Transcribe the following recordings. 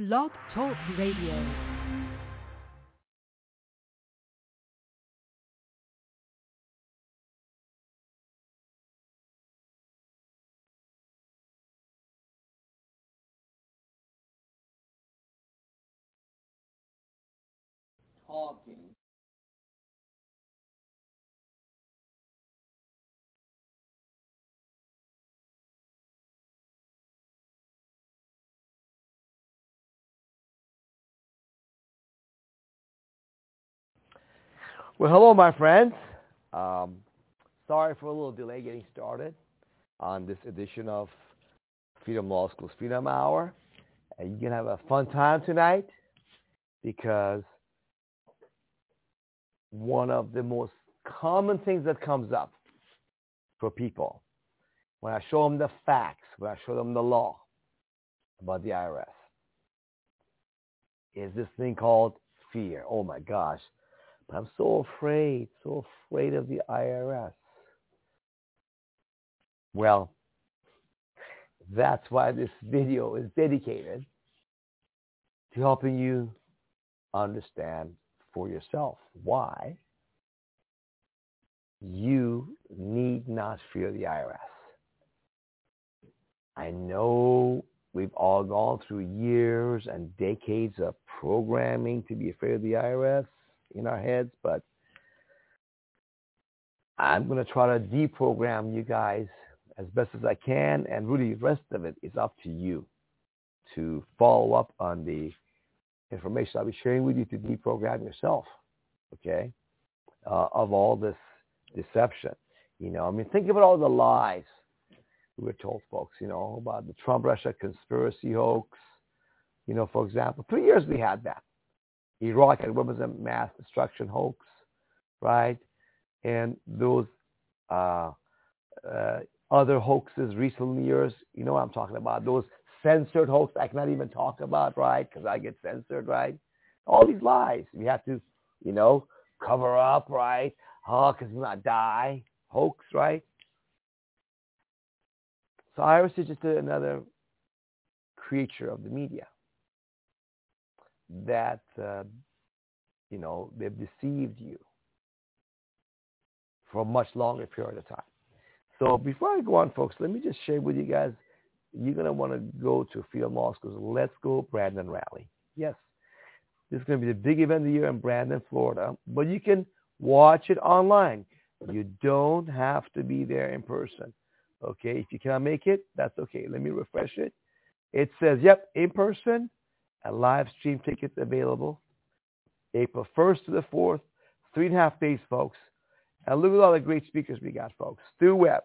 Blog Talk Radio. Talking. Well, hello, my friends. Sorry for a little delay getting started on this edition of Freedom Law School's Freedom Hour. And you're going to have a fun time tonight because one of the most common things that comes up for people when I show them the facts, when I show them the law about the IRS, is this thing called fear. Oh, my gosh. I'm so afraid of the IRS. Well, that's why this video is dedicated to helping you understand for yourself why you need not fear the IRS. I know we've all gone through years and decades of programming to be afraid of the IRS in our heads, but I'm going to try to deprogram you guys as best as I can, and really the rest of it is up to you to follow up on the information I'll be sharing with you to deprogram yourself, okay, of all this deception. Think about all the lies we were told, folks, about the Trump-Russia conspiracy hoax. For example, 3 years we had that. Iraq and weapons of mass destruction hoax, right? And those other hoaxes recent years, you know what I'm talking about. Those censored hoax I cannot even talk about, right? Because I get censored, right? All these lies. We have to, cover up, right? Oh, because we not die. Hoax, right? So IRS is just another creature of the media that, they've deceived you for a much longer period of time. So before I go on, folks, let me just share with you guys, you're going to want to go to Freedom Law School's Let's Go Brandon Rally. Yes, this is going to be the big event of the year in Brandon, Florida, but you can watch it online. You don't have to be there in person, okay? If you cannot make it, that's okay. Let me refresh it. It says, yep, in person, a live stream tickets available, April 1st to the 4th, 3.5 days, folks. And look at all the great speakers we got, folks. Stu Webb,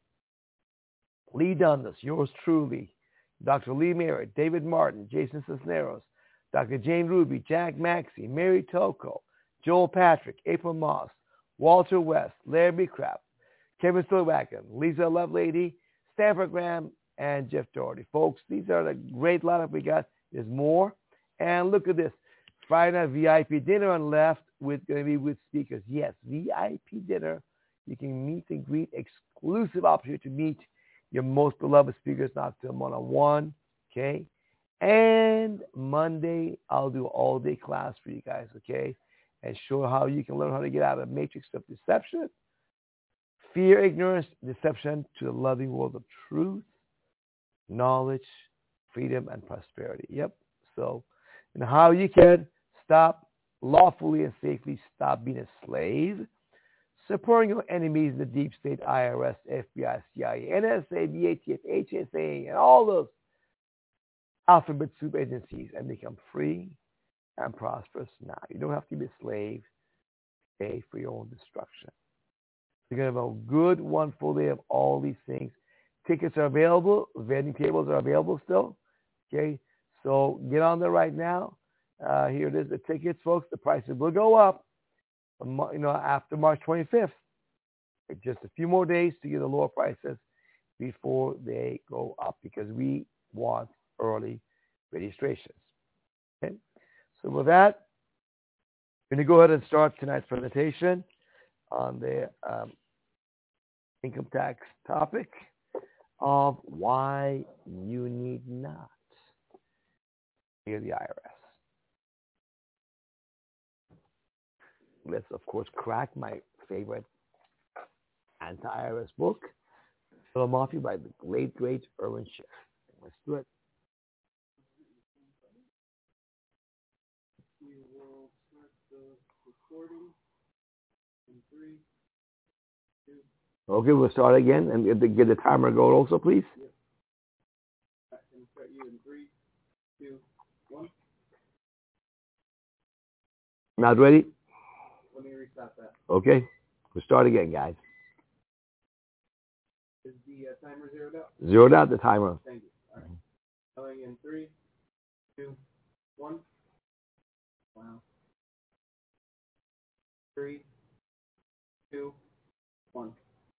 Lee Dundas, yours truly, Dr. Lee Merritt, David Martin, Jason Cisneros, Dr. Jane Ruby, Jack Maxey, Mary Toko, Joel Patrick, April Moss, Walter West, Larry Craft, Kevin Stillwagon, Lisa Lovelady, Stanford Graham, and Jeff Doherty. Folks, these are the great lineup we got. There's more. And look at this. Friday night VIP dinner on left going to be with speakers. Yes, VIP dinner. You can meet and greet, exclusive opportunity to meet your most beloved speakers, not to them one-on-one, okay? And Monday, I'll do all-day class for you guys, okay? And show how you can learn how to get out of the matrix of deception, fear, ignorance, deception to the loving world of truth, knowledge, freedom, and prosperity. Yep. So, how you can stop lawfully and safely stop being a slave, supporting your enemies in the deep state, IRS, FBI, CIA, NSA, VATF, HSA, and all those alphabet soup agencies, and become free and prosperous now. You don't have to be a slave. Pay for your own destruction. You're going to have a good, wonderful day of all these things. Tickets are available. Vending tables are available still. Okay, so get on there right now. Here it is, the tickets, folks. The prices will go up, after March 25th. Just a few more days to get the lower prices before they go up because we want early registrations. Okay, so with that, I'm going to go ahead and start tonight's presentation on the income tax topic of why you need not fear the IRS. Let's, of course, crack my favorite anti-IRS book, Federal Mafia by the late, great Irwin Schiff. Let's do it. We will start the recording in 3, 2. Okay, we'll start again and get the timer going also, please. Yep. I can start you in 3, 2, 1. Not ready? Let me restart that. Okay, we'll start again, guys. Is the timer zeroed out? Zeroed out the timer. Thank you. All right. Going in 3, 2, 1. Wow. 3, 2, 1.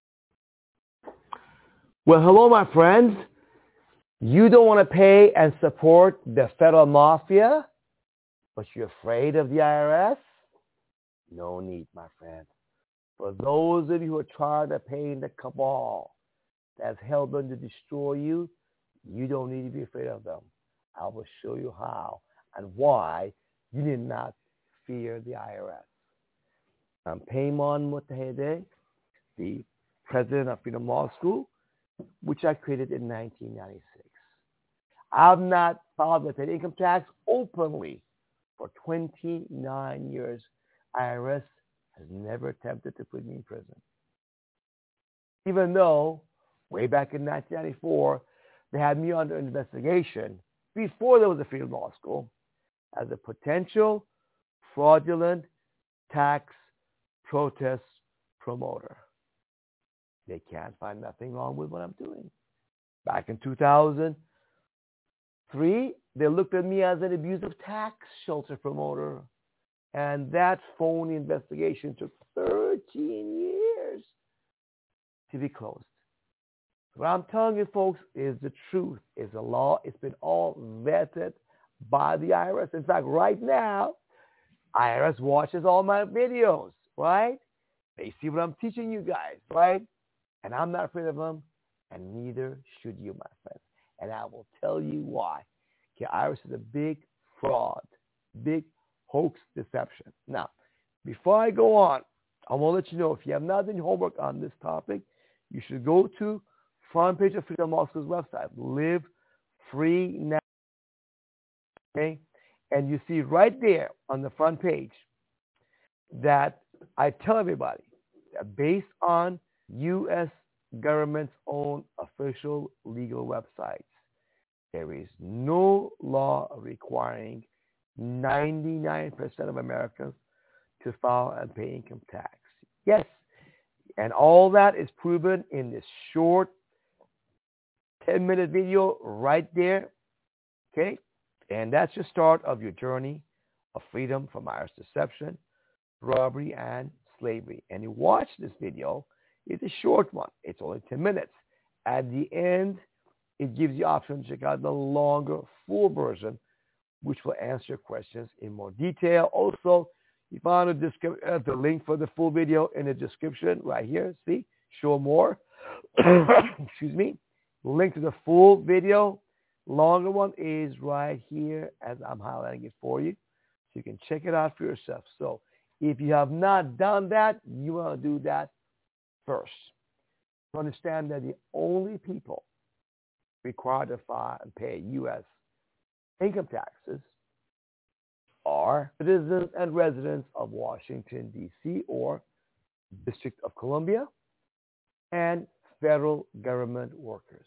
Well, hello, my friends. You don't want to pay and support the Federal Mafia, but you're afraid of the IRS? No need, my friend. For those of you who are tired of paying the cabal that's hell-bent to destroy you, you don't need to be afraid of them. I will show you how and why you need not fear the IRS. I'm Paimon Mutahide, the president of Freedom Law School, which I created in 1996. I've not filed with an income tax openly for 29 years. IRS has never attempted to put me in prison. Even though, way back in 1994, they had me under investigation before there was a Freedom Law School as a potential fraudulent tax protest promoter. They can't find nothing wrong with what I'm doing. Back in 2003, they looked at me as an abusive tax shelter promoter. And that phony investigation took 13 years to be closed. What I'm telling you, folks, is the truth, is the law. It's been all vetted by the IRS. In fact, right now, IRS watches all my videos, right? They see what I'm teaching you guys, right? And I'm not afraid of them, and neither should you, my friends. And I will tell you why. Okay, IRS is a big fraud, big hoax deception. Now, before I go on, I want to let you know, if you have not done your homework on this topic, you should go to front page of Freedom Law School's website, Live Free Now. Okay? And you see right there on the front page that I tell everybody that based on U.S. government's own official legal websites, there is no law requiring 99% of Americans to file and pay income tax. Yes, and all that is proven in this short 10-minute video right there, okay? And that's the start of your journey of freedom from IRS deception, robbery, and slavery. And you watch this video, it's a short one. It's only 10 minutes. At the end, it gives you the option to check out the longer, full version, which will answer your questions in more detail. Also, you find the link for the full video in the description right here. See, show more. Excuse me. Link to the full video. Longer one is right here as I'm highlighting it for you. So you can check it out for yourself. So if you have not done that, you want to do that first. To understand that the only people required to file and pay U.S. income taxes are citizens and residents of Washington, D.C. or District of Columbia and federal government workers.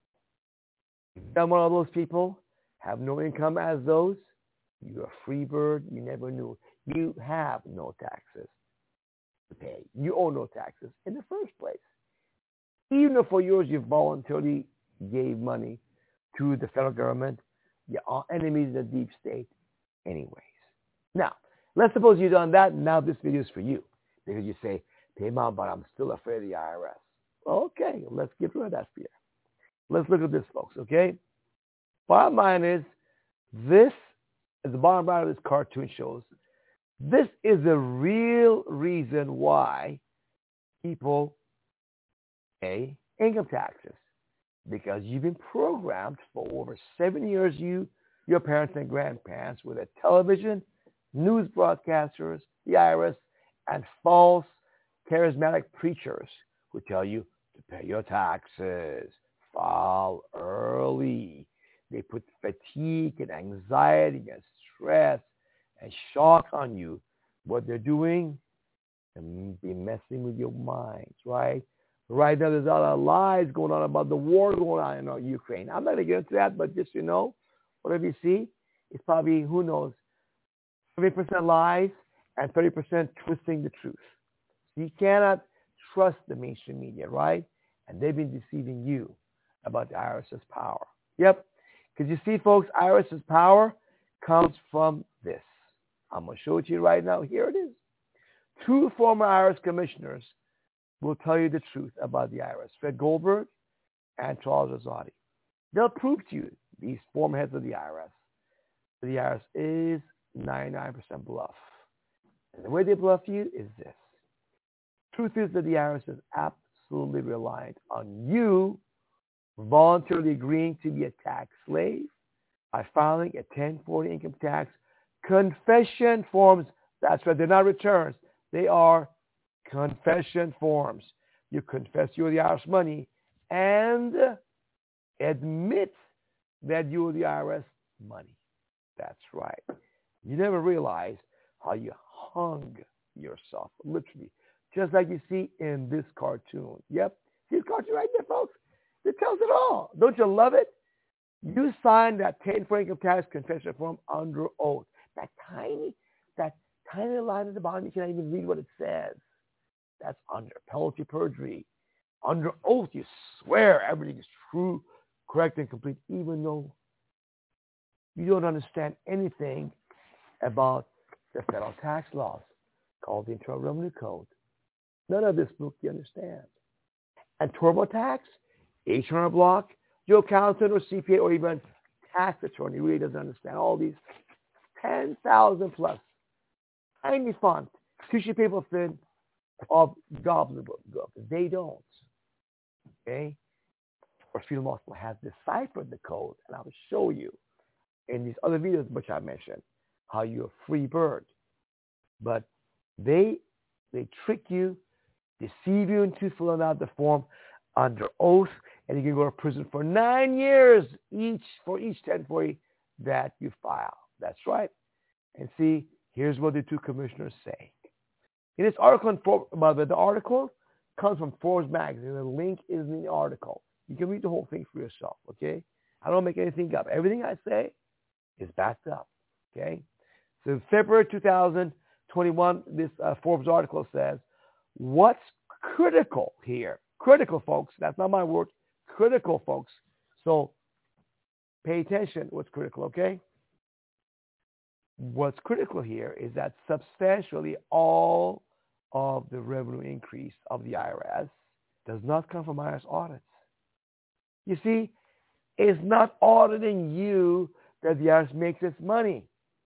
If you're one of those people, have no income as those, you're a free bird, you never knew. You have no taxes to pay. You owe no taxes in the first place. Even if for yours you voluntarily gave money to the federal government, you are enemies of the deep state anyways. Now, let's suppose you've done that, and now this video is for you. Because you say, Paimon, but I'm still afraid of the IRS. Okay, let's get rid of that fear. Let's look at this, folks, okay? Bottom line is, this, as the bottom line of this cartoon shows, this is the real reason why people pay income taxes. Because you've been programmed for over 7 years, you your parents and grandparents with a television, news broadcasters, the IRS, and false charismatic preachers who tell you to pay your taxes, file early. They put fatigue and anxiety and stress and shock on you. What they're doing, and be messing with your minds, right? Right now, there's a lot of lies going on about the war going on in Ukraine. I'm not going to get into that, but just, whatever you see, it's probably, who knows, 70% lies and 30% twisting the truth. So you cannot trust the mainstream media, right? And they've been deceiving you about the IRS's power. Yep. Because you see, folks, IRS's power comes from this. I'm going to show it to you right now. Here it is. 2 former IRS commissioners will tell you the truth about the IRS, Fred Goldberg and Charles Rosati. They'll prove to you, these former heads of the IRS, that the IRS is 99% bluff. And the way they bluff you is this. Truth is that the IRS is absolutely reliant on you voluntarily agreeing to be a tax slave by filing a 1040 income tax confession forms. That's right, they're not returns. They are confession forms. You confess you owe the IRS money and admit that you owe the IRS money. That's right. You never realize how you hung yourself, literally, just like you see in this cartoon. Yep. See this cartoon right there, folks? It tells it all. Don't you love it? You signed that 1040 income tax confession form under oath. That tiny line at the bottom, you can't even read what it says. That's under penalty of perjury. Under oath, you swear everything is true, correct, and complete, even though you don't understand anything about the federal tax laws called the Internal Revenue Code. None of this book you understand. And TurboTax, H&R Block, your accountant or CPA or even tax attorney really doesn't understand all these 10,000 plus tiny font, tissue paper thin of gobbledygook. They don't. Okay? Or Field Marshal has deciphered the code, and I'll show you in these other videos which I mentioned how you're a free bird. But they trick you, deceive you into filling out the form under oath, and you can go to prison for 9 years for each 1040 that you file. That's right. And see, here's what the 2 commissioners say. In this article, the article comes from Forbes magazine. The link is in the article. You can read the whole thing for yourself, okay? I don't make anything up. Everything I say is backed up, okay? So February 2021, this Forbes article says, what's critical here? Critical, folks. That's not my word. Critical, folks. So pay attention what's critical, okay? What's critical here is that substantially all of the revenue increase of the IRS does not come from IRS audits. You see, it's not auditing you that the IRS makes its money.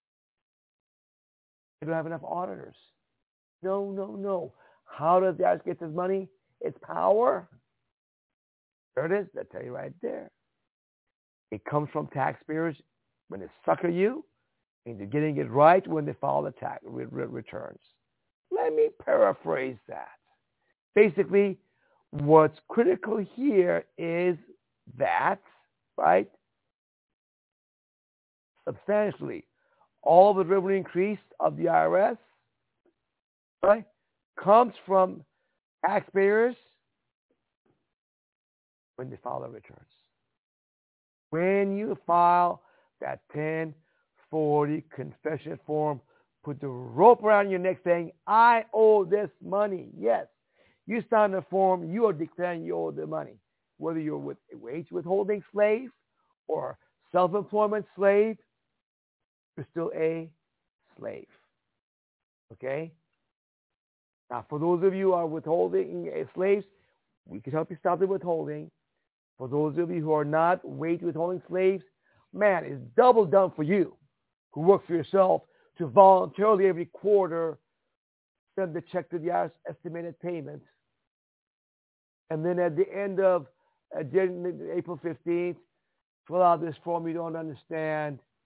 They don't have enough auditors. No. How does the IRS get its money? It's power. There it is. They tell you right there. It comes from taxpayers when they sucker you into getting it right when they file the tax returns. Let me paraphrase that. Basically, what's critical here is that, right, substantially all the revenue increase of the IRS, right, comes from taxpayers when they file their returns. When you file that 1040 confession form, put the rope around your neck saying, I owe this money. Yes. You sign the form, you are declaring you owe the money. Whether you're with a wage withholding slave or self-employment slave, you're still a slave. Okay? Now, for those of you who are withholding slaves, we can help you stop the withholding. For those of you who are not wage withholding slaves, man, it's double done for you who work for yourself to voluntarily every quarter send the check to the IRS estimated payments. And then at the end of April 15th, fill out this form you don't understand,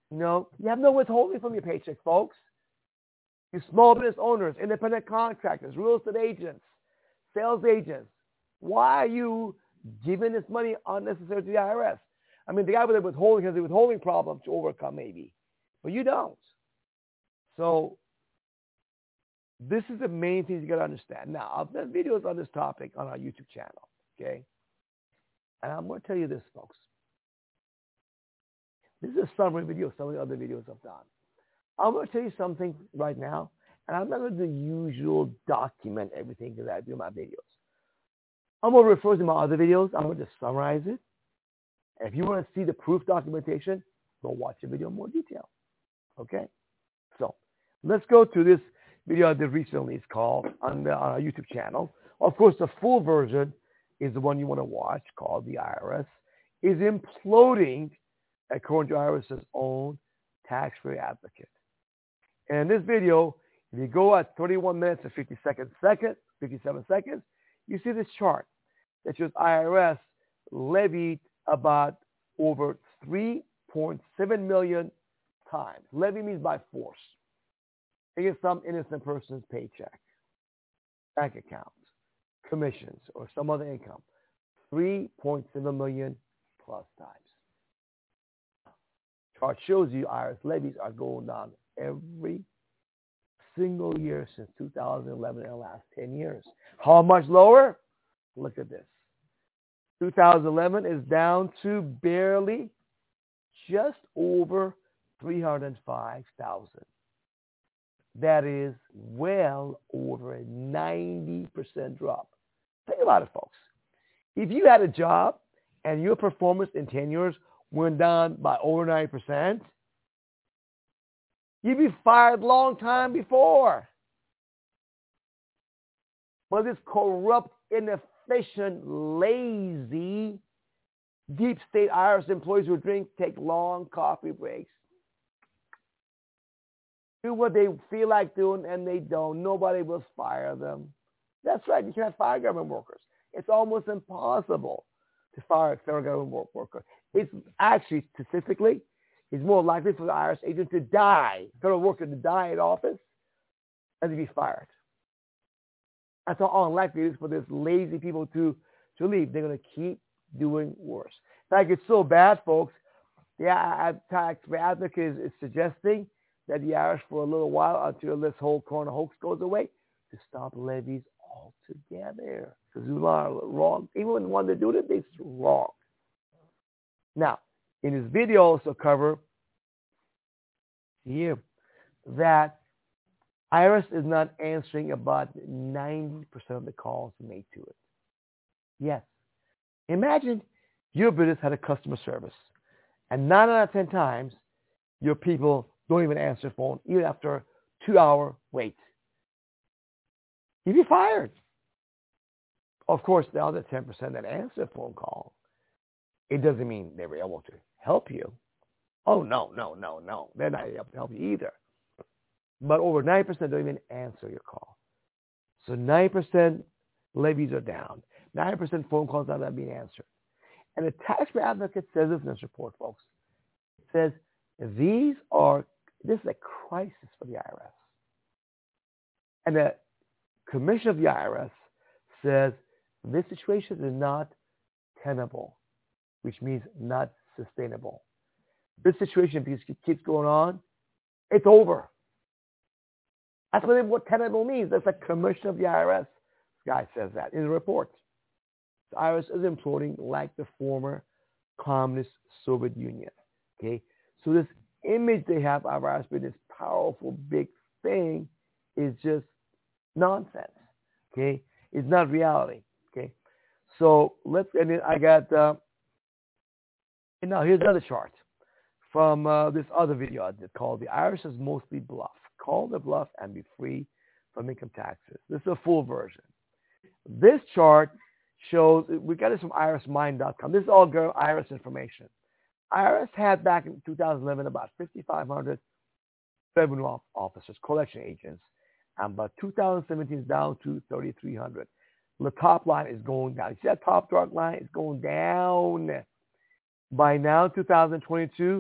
You have no withholding from your paycheck, folks. You small business owners, independent contractors, real estate agents, sales agents. Why are you giving this money unnecessarily to the IRS? I mean, the guy with the withholding has a withholding problem to overcome, maybe, but you don't. So this is the main thing you got to understand. Now, I've done videos on this topic on our YouTube channel, okay? And I'm going to tell you this, folks. This is a summary video of some of the other videos I've done. I'm going to tell you something right now, and I'm not going to do the usual document everything that I do in my videos. I'm going to refer to my other videos. I'm going to just summarize it. And if you want to see the proof documentation, go watch the video in more detail. Okay? So let's go to this video I did recently. It's called on our YouTube channel. Of course, the full version is the one you want to watch, called The IRS is Imploding, according to IRS's own tax-free advocate. And in this video, if you go at 31 minutes and 57 seconds, you see this chart that shows IRS levied about over 3.7 million times. Levy means by force against some innocent person's paycheck, bank account, commissions, or some other income. 3.7 million plus times. Chart shows you IRS levies are going down every single year since 2011 in the last 10 years. How much lower? Look at this. 2011 is down to barely just over 305,000. That is well over a 90% drop. Think about it, folks. If you had a job and your performance in 10 years went down by over 90%, you'd be fired long time before. But this corrupt, inefficient, lazy, deep state IRS employees who take long coffee breaks, do what they feel like doing, and they don't. Nobody will fire them. That's right. You can't fire government workers. It's almost impossible to fire a federal government worker. It's actually, statistically, it's more likely for the IRS agent to die, federal worker to die in office, than to be fired. That's how unlikely it is for these lazy people to leave. They're going to keep doing worse. In fact, it's so bad, folks, the tax advocate is suggesting that the IRS, for a little while, until this whole corona hoax goes away, to stop levies altogether. Because it's wrong. Even when one they do it, it's wrong. Now, in this video, also cover here that IRS is not answering about 90% of the calls made to it. Yes. Imagine your business had a customer service, and 9 out of 10 times, your people don't even answer the phone, even after a 2-hour wait. You'd be fired. Of course, the other 10% that answer a phone call, it doesn't mean they were able to help you. Oh, no. They're not able to help you either. But over 9% don't even answer your call. So 9% levies are down. 9% phone calls are not being answered. And the taxpayer advocate says this in this report, folks. It says this is a crisis for the IRS. And the commission of the IRS says this situation is not tenable, which means not sustainable. This situation, if it keeps going on, it's over. That's what tenable means. That's a commission of the IRS. This guy says that in the report. The IRS is imploding like the former communist Soviet Union. Okay, so this image they have of IRS being this powerful big thing is just nonsense. Okay, it's not reality. Okay, so and then I got and now here's another chart from this other video I did called "The IRS is Mostly Bluff." Call the bluff and be free from income taxes. This is a full version. This chart shows, we got this from irsmind.com. This is all IRS information. IRS had back in 2011 about 5,500 revenue officers, collection agents, and by 2017 is down to 3,300. The top line is going down. You see that top dark line? It's going down. By now, 2022,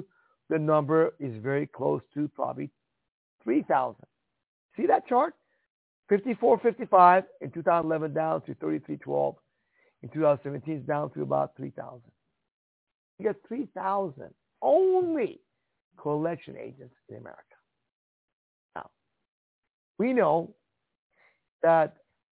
the number is very close to probably 3,000. See that chart? 54.55 in 2011 down to 33.12. In 2017 it's down to about 3,000. You got 3,000 only collection agents in America. Now, we know that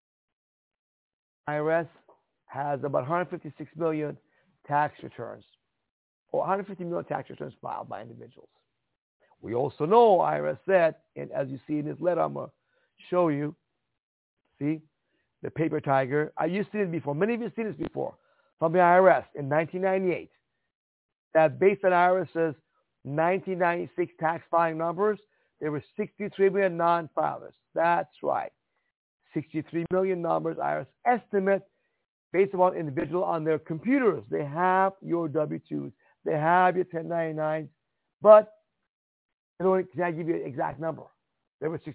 IRS has about 156 million tax returns, or 150 million tax returns filed by individuals. We also know IRS said, and as you see in this letter, I'm going to show you, see, the paper tiger. You've seen it before. Many of you have seen this before from the IRS in 1998. That based on IRS's 1996 tax filing numbers, there were 63 million non-filers. That's right. 63 million numbers IRS estimate based upon individual on their computers. They have your W-2s. They have your 1099s, but they can't give you an exact number. There were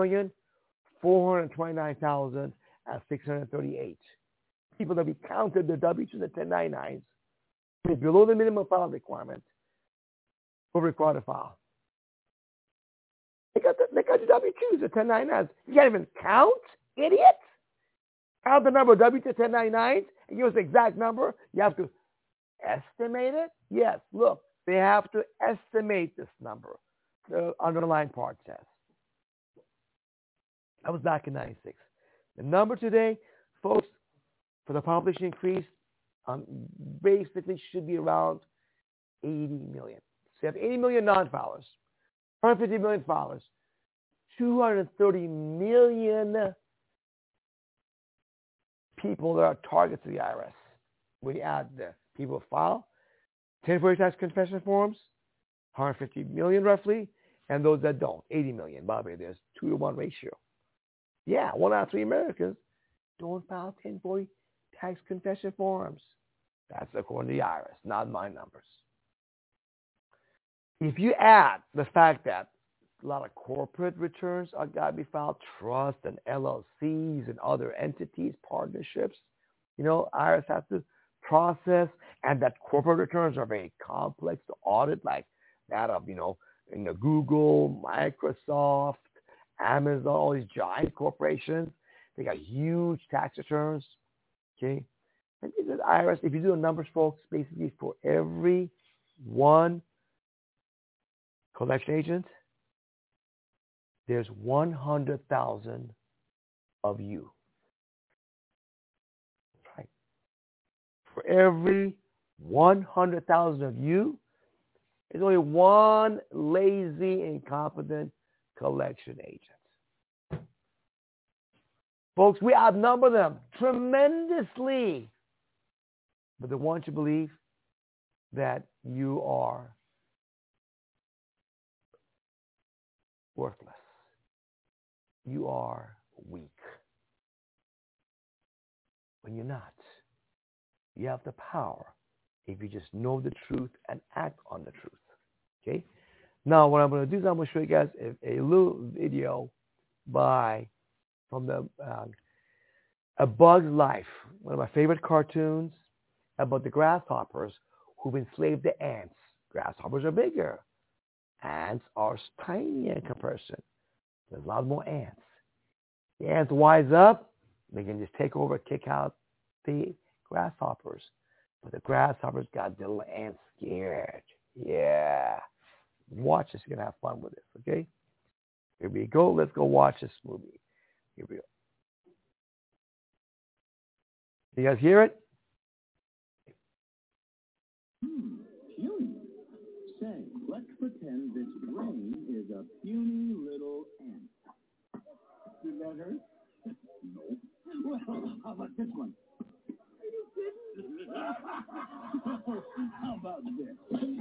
63,429,638 people that we counted the W-2s and 1099s below the minimum file requirement were required to file. They got your W-2s, the 1099s. You can't even count, idiot. Count the number of W-2 1099s and give us the exact number. You have to estimate it. Yes, look, they have to estimate this number. The underlying part says. That was back in 96. The number today, folks, for the population increase, basically should be around 80 million. So you have 80 million non-filers, 150 million filers, 230 million people that are targets of the IRS. We add the people who file 1040 tax confession forms, 150 million roughly, and those that don't, 80 million. Bobby, there's 2-to-1 ratio. Yeah, 1 out of 3 Americans don't file 1040 tax confession forms. That's according to the IRS, not my numbers. If you add the fact that a lot of corporate returns are got to be filed, trust and LLCs and other entities, partnerships, IRS has to process, and that corporate returns are very complex to audit, like that of, Google, Microsoft, Amazon, all these giant corporations. They got huge tax returns. Okay. And the IRS, if you do the numbers, folks, basically for every one collection agent, there's 100,000 of you. Right. For every 100,000 of you, there's only one lazy, incompetent collection agent. Folks, we outnumber them tremendously. But they want you to believe that you are worthless. You are weak. When you're not. You have the power if you just know the truth and act on the truth. Okay? Now, what I'm going to do is I'm going to show you guys a little video from the A Bug's Life, one of my favorite cartoons about the grasshoppers who've enslaved the ants. Grasshoppers are bigger. Ants are tiny in comparison. There's a lot more ants. The ants wise up, they can just take over, kick out the grasshoppers. But the grasshoppers got the little ants scared. Yeah. Watch this. You're going to have fun with this, okay? Here we go. Let's go watch this movie. Here we go. You guys hear it? Puny. Say, let's pretend this brain is a puny little ant. Did that hurt? No. Well, how about this one? Are you kidding? How about this?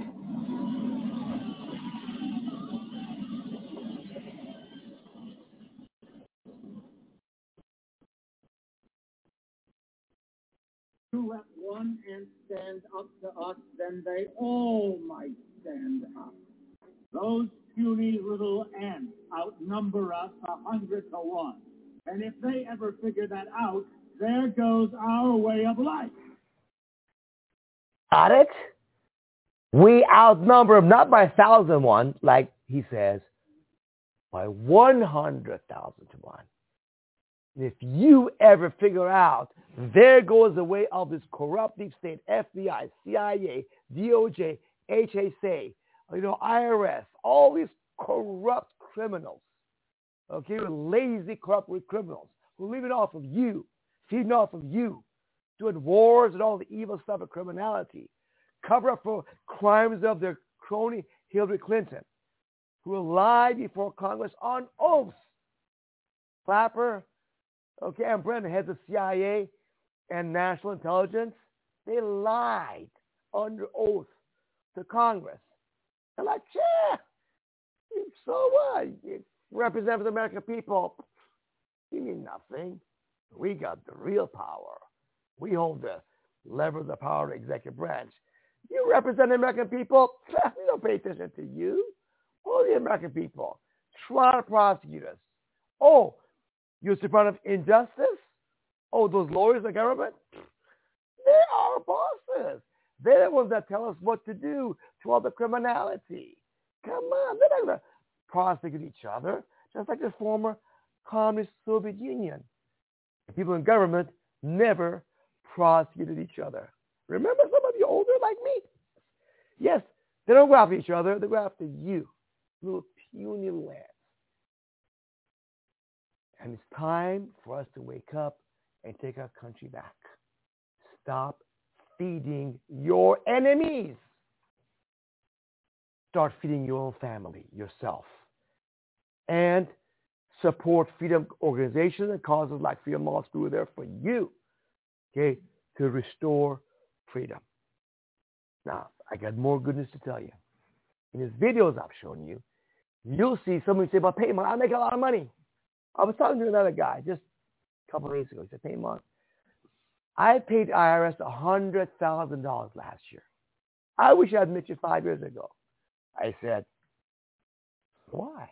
You let one ant stand up to us, then they all might stand up. Those puny little ants outnumber us 100 to 1. And if they ever figure that out, there goes our way of life. Got it? We outnumber them not by 1,000-1, like he says, by 100,000 to 1. And if you ever figure out there goes the way of this corrupt deep state, FBI, CIA, DOJ, HSA, IRS, all these corrupt criminals, okay, lazy, corrupt criminals who are living off of you, feeding off of you, doing wars and all the evil stuff of criminality, cover up for crimes of their crony Hillary Clinton, who will lie before Congress on oath. Clapper, okay, and Brennan, heads of CIA and National Intelligence, they lied under oath to Congress. They're like, yeah, so what? You represent the American people. You mean nothing. We got the real power. We hold the lever of the power of the executive branch. You represent the American people. We don't pay attention to you. All the American people try to prosecute us. Oh, you're in front of injustice? Oh, those lawyers in the government? They are bosses. They're the ones that tell us what to do to all the criminality. Come on, they're not going to prosecute each other, just like the former communist Soviet Union. The people in government never prosecuted each other. Remember some of you older like me? Yes, they don't go after each other. They go after you, little puny lambs. And it's time for us to wake up and take our country back. Stop feeding your enemies. Start feeding your own family, yourself. And support freedom organizations and causes like Freedom Law School are there for you, okay, to restore freedom. Now, I got more good news to tell you. In these videos I've shown you, you'll see somebody say, "But Payman, I make a lot of money." I was talking to another guy just a couple of days ago. He said, "Payman, I paid IRS $100,000 last year. I wish I'd met you 5 years ago." I said, "Why?"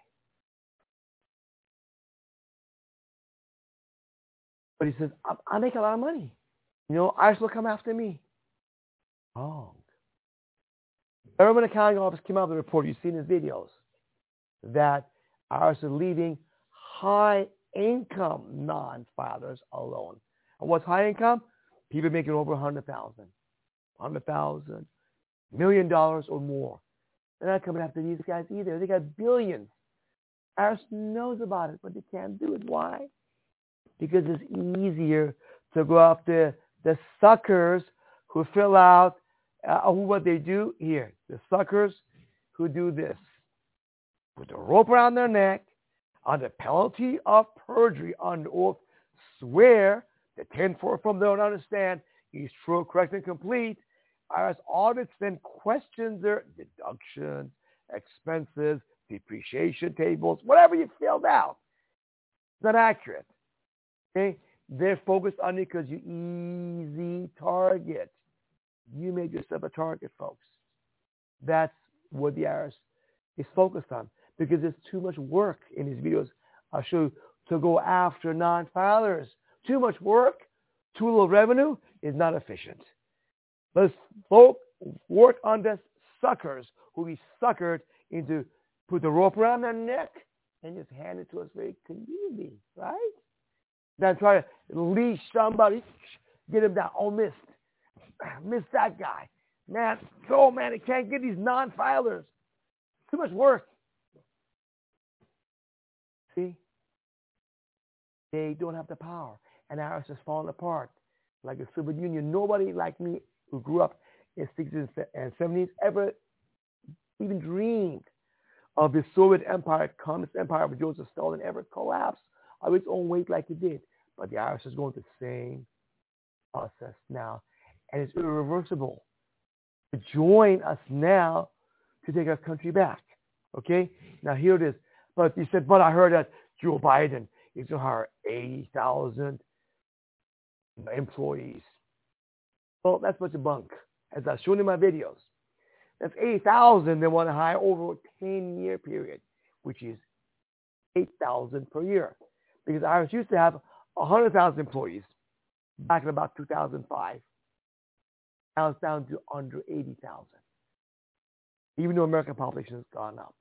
But he says, I make a lot of money. IRS will come after me. Wrong. Government Accounting Office came out with a report, you've seen his videos, that IRS is leaving high-income non-filers alone. And what's high income? People making over $100,000, $100,000, $1 million or more. They're not coming after these guys either. They got billions. IRS knows about it, but they can't do it. Why? Because it's easier to go after the suckers who fill out what they do here. The suckers who do this. Put a rope around their neck under penalty of perjury under oath. Swear the 10-4 from don't understand is true, correct, and complete. IRS audits then questions their deductions, expenses, depreciation tables, whatever you filled out. It's not accurate. Okay? They're focused on you because you're easy target. You made yourself a target, folks. That's what the IRS is focused on because there's too much work in these videos I'll show you to go after non-filers. Too much work, too little revenue is not efficient. Let's work on the suckers who be suckered into put the rope around their neck and just hand it to us very conveniently, right? Then try to leash somebody, get him down. Oh, missed that guy. Man, he can't get these non-filers. Too much work. See? They don't have the power. And ours is falling apart. Like the Soviet Union, nobody like me who grew up in the 60s and 70s ever even dreamed of the Soviet Empire, Communist Empire of Joseph Stalin ever collapsed of its own weight like it did. But the IRS is going through the same process now. And it's irreversible. Join us now to take our country back. Okay? Now here it is. But you said, but I heard that Joe Biden is going to hire 80,000 employees. Well, that's a bunch of bunk. As I've shown in my videos. That's 80,000 they want to hire over a 10-year period, which is 8,000 per year. Because IRS used to have 100,000 employees back in about 2005. Now it's down to under 80,000. even though American population has gone up.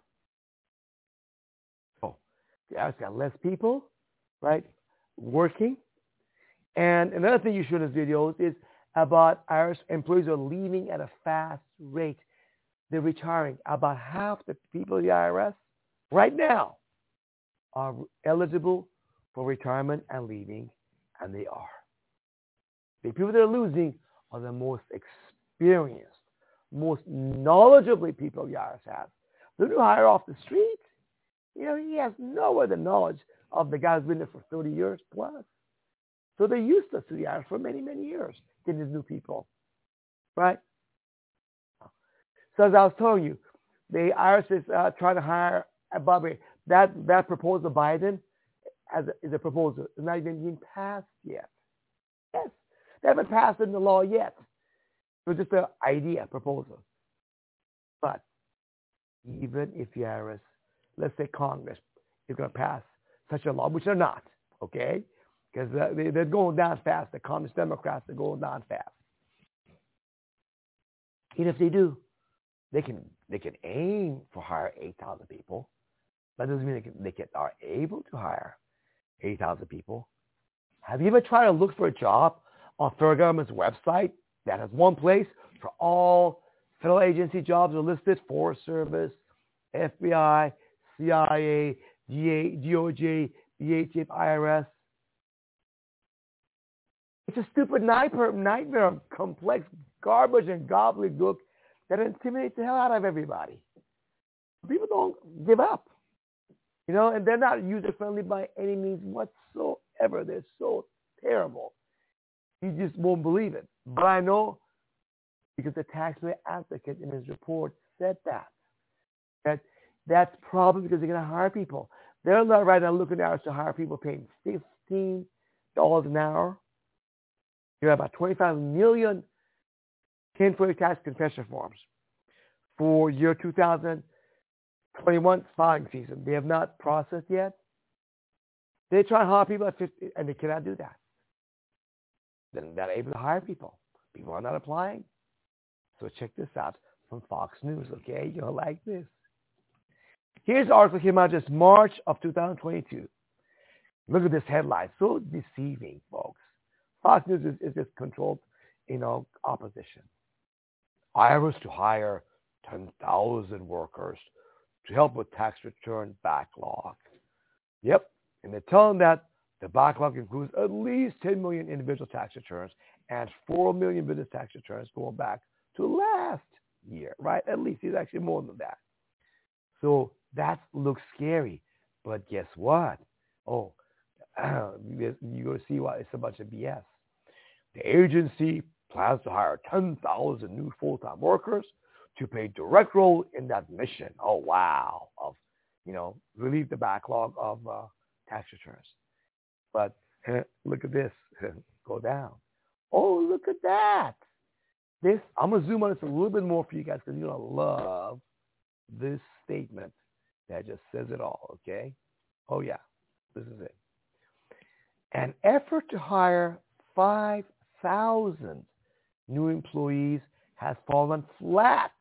So the IRS got less people, right, working. And another thing you show in this video is about IRS employees are leaving at a fast rate. They're retiring. About half the people in the IRS right now are eligible for retirement and leaving, and they are. The people that are losing are the most experienced, most knowledgeable people the IRS has. The new hire off the street, he has no other knowledge of the guy who's been there for 30 years plus. So they're useless to the IRS for many, many years, getting these new people, right? So as I was telling you, the IRS is trying to hire, by the way, that proposal Biden is a proposal. It's not even being passed yet. Yes, they haven't passed in the law yet. It was just an idea, proposal. But even if the IRS, let's say Congress, is going to pass such a law, which they're not, okay? Because they're going down fast. The Communist Democrats are going down fast. Even if they do, they can aim for hire 8,000 people. That doesn't mean they are able to hire 8,000 people. Have you ever tried to look for a job on federal government's website that has one place for all federal agency jobs are listed? Forest Service, FBI, CIA, DOJ, DHS, IRS. It's a stupid nightmare of complex garbage and gobbledygook that intimidates the hell out of everybody. People don't give up. And they're not user-friendly by any means whatsoever. They're so terrible. You just won't believe it. But I know, because the taxpayer advocate in his report said that's probably because they're going to hire people. They're not right now looking at us to hire people paying $15 an hour. You have about 25 million 1040 tax confession forms for year 2021 filing season. They have not processed yet. They try to hire people at 50, and they cannot do that. They're not able to hire people. People are not applying. So check this out from Fox News, okay? You'll like this. Here's an article that came out just March of 2022. Look at this headline. So deceiving, folks. Fox News is just controlled, opposition. IRS to hire 10,000 workers to help with tax return backlog. Yep. And they're telling that the backlog includes at least 10 million individual tax returns and 4 million business tax returns going back to last year, right? At least it's actually more than that. So that looks scary. But guess what? Oh, you're going to see why it's a bunch of BS. The agency plans to hire 10,000 new full-time workers to play a direct role in that mission. Oh, wow. Of, relieve the backlog of tax returns. But look at this. Go down. Oh, look at that. I'm going to zoom on this a little bit more for you guys because you're going to love this statement that just says it all, okay? Oh, yeah. This is it. An effort to hire 5,000 new employees has fallen flat.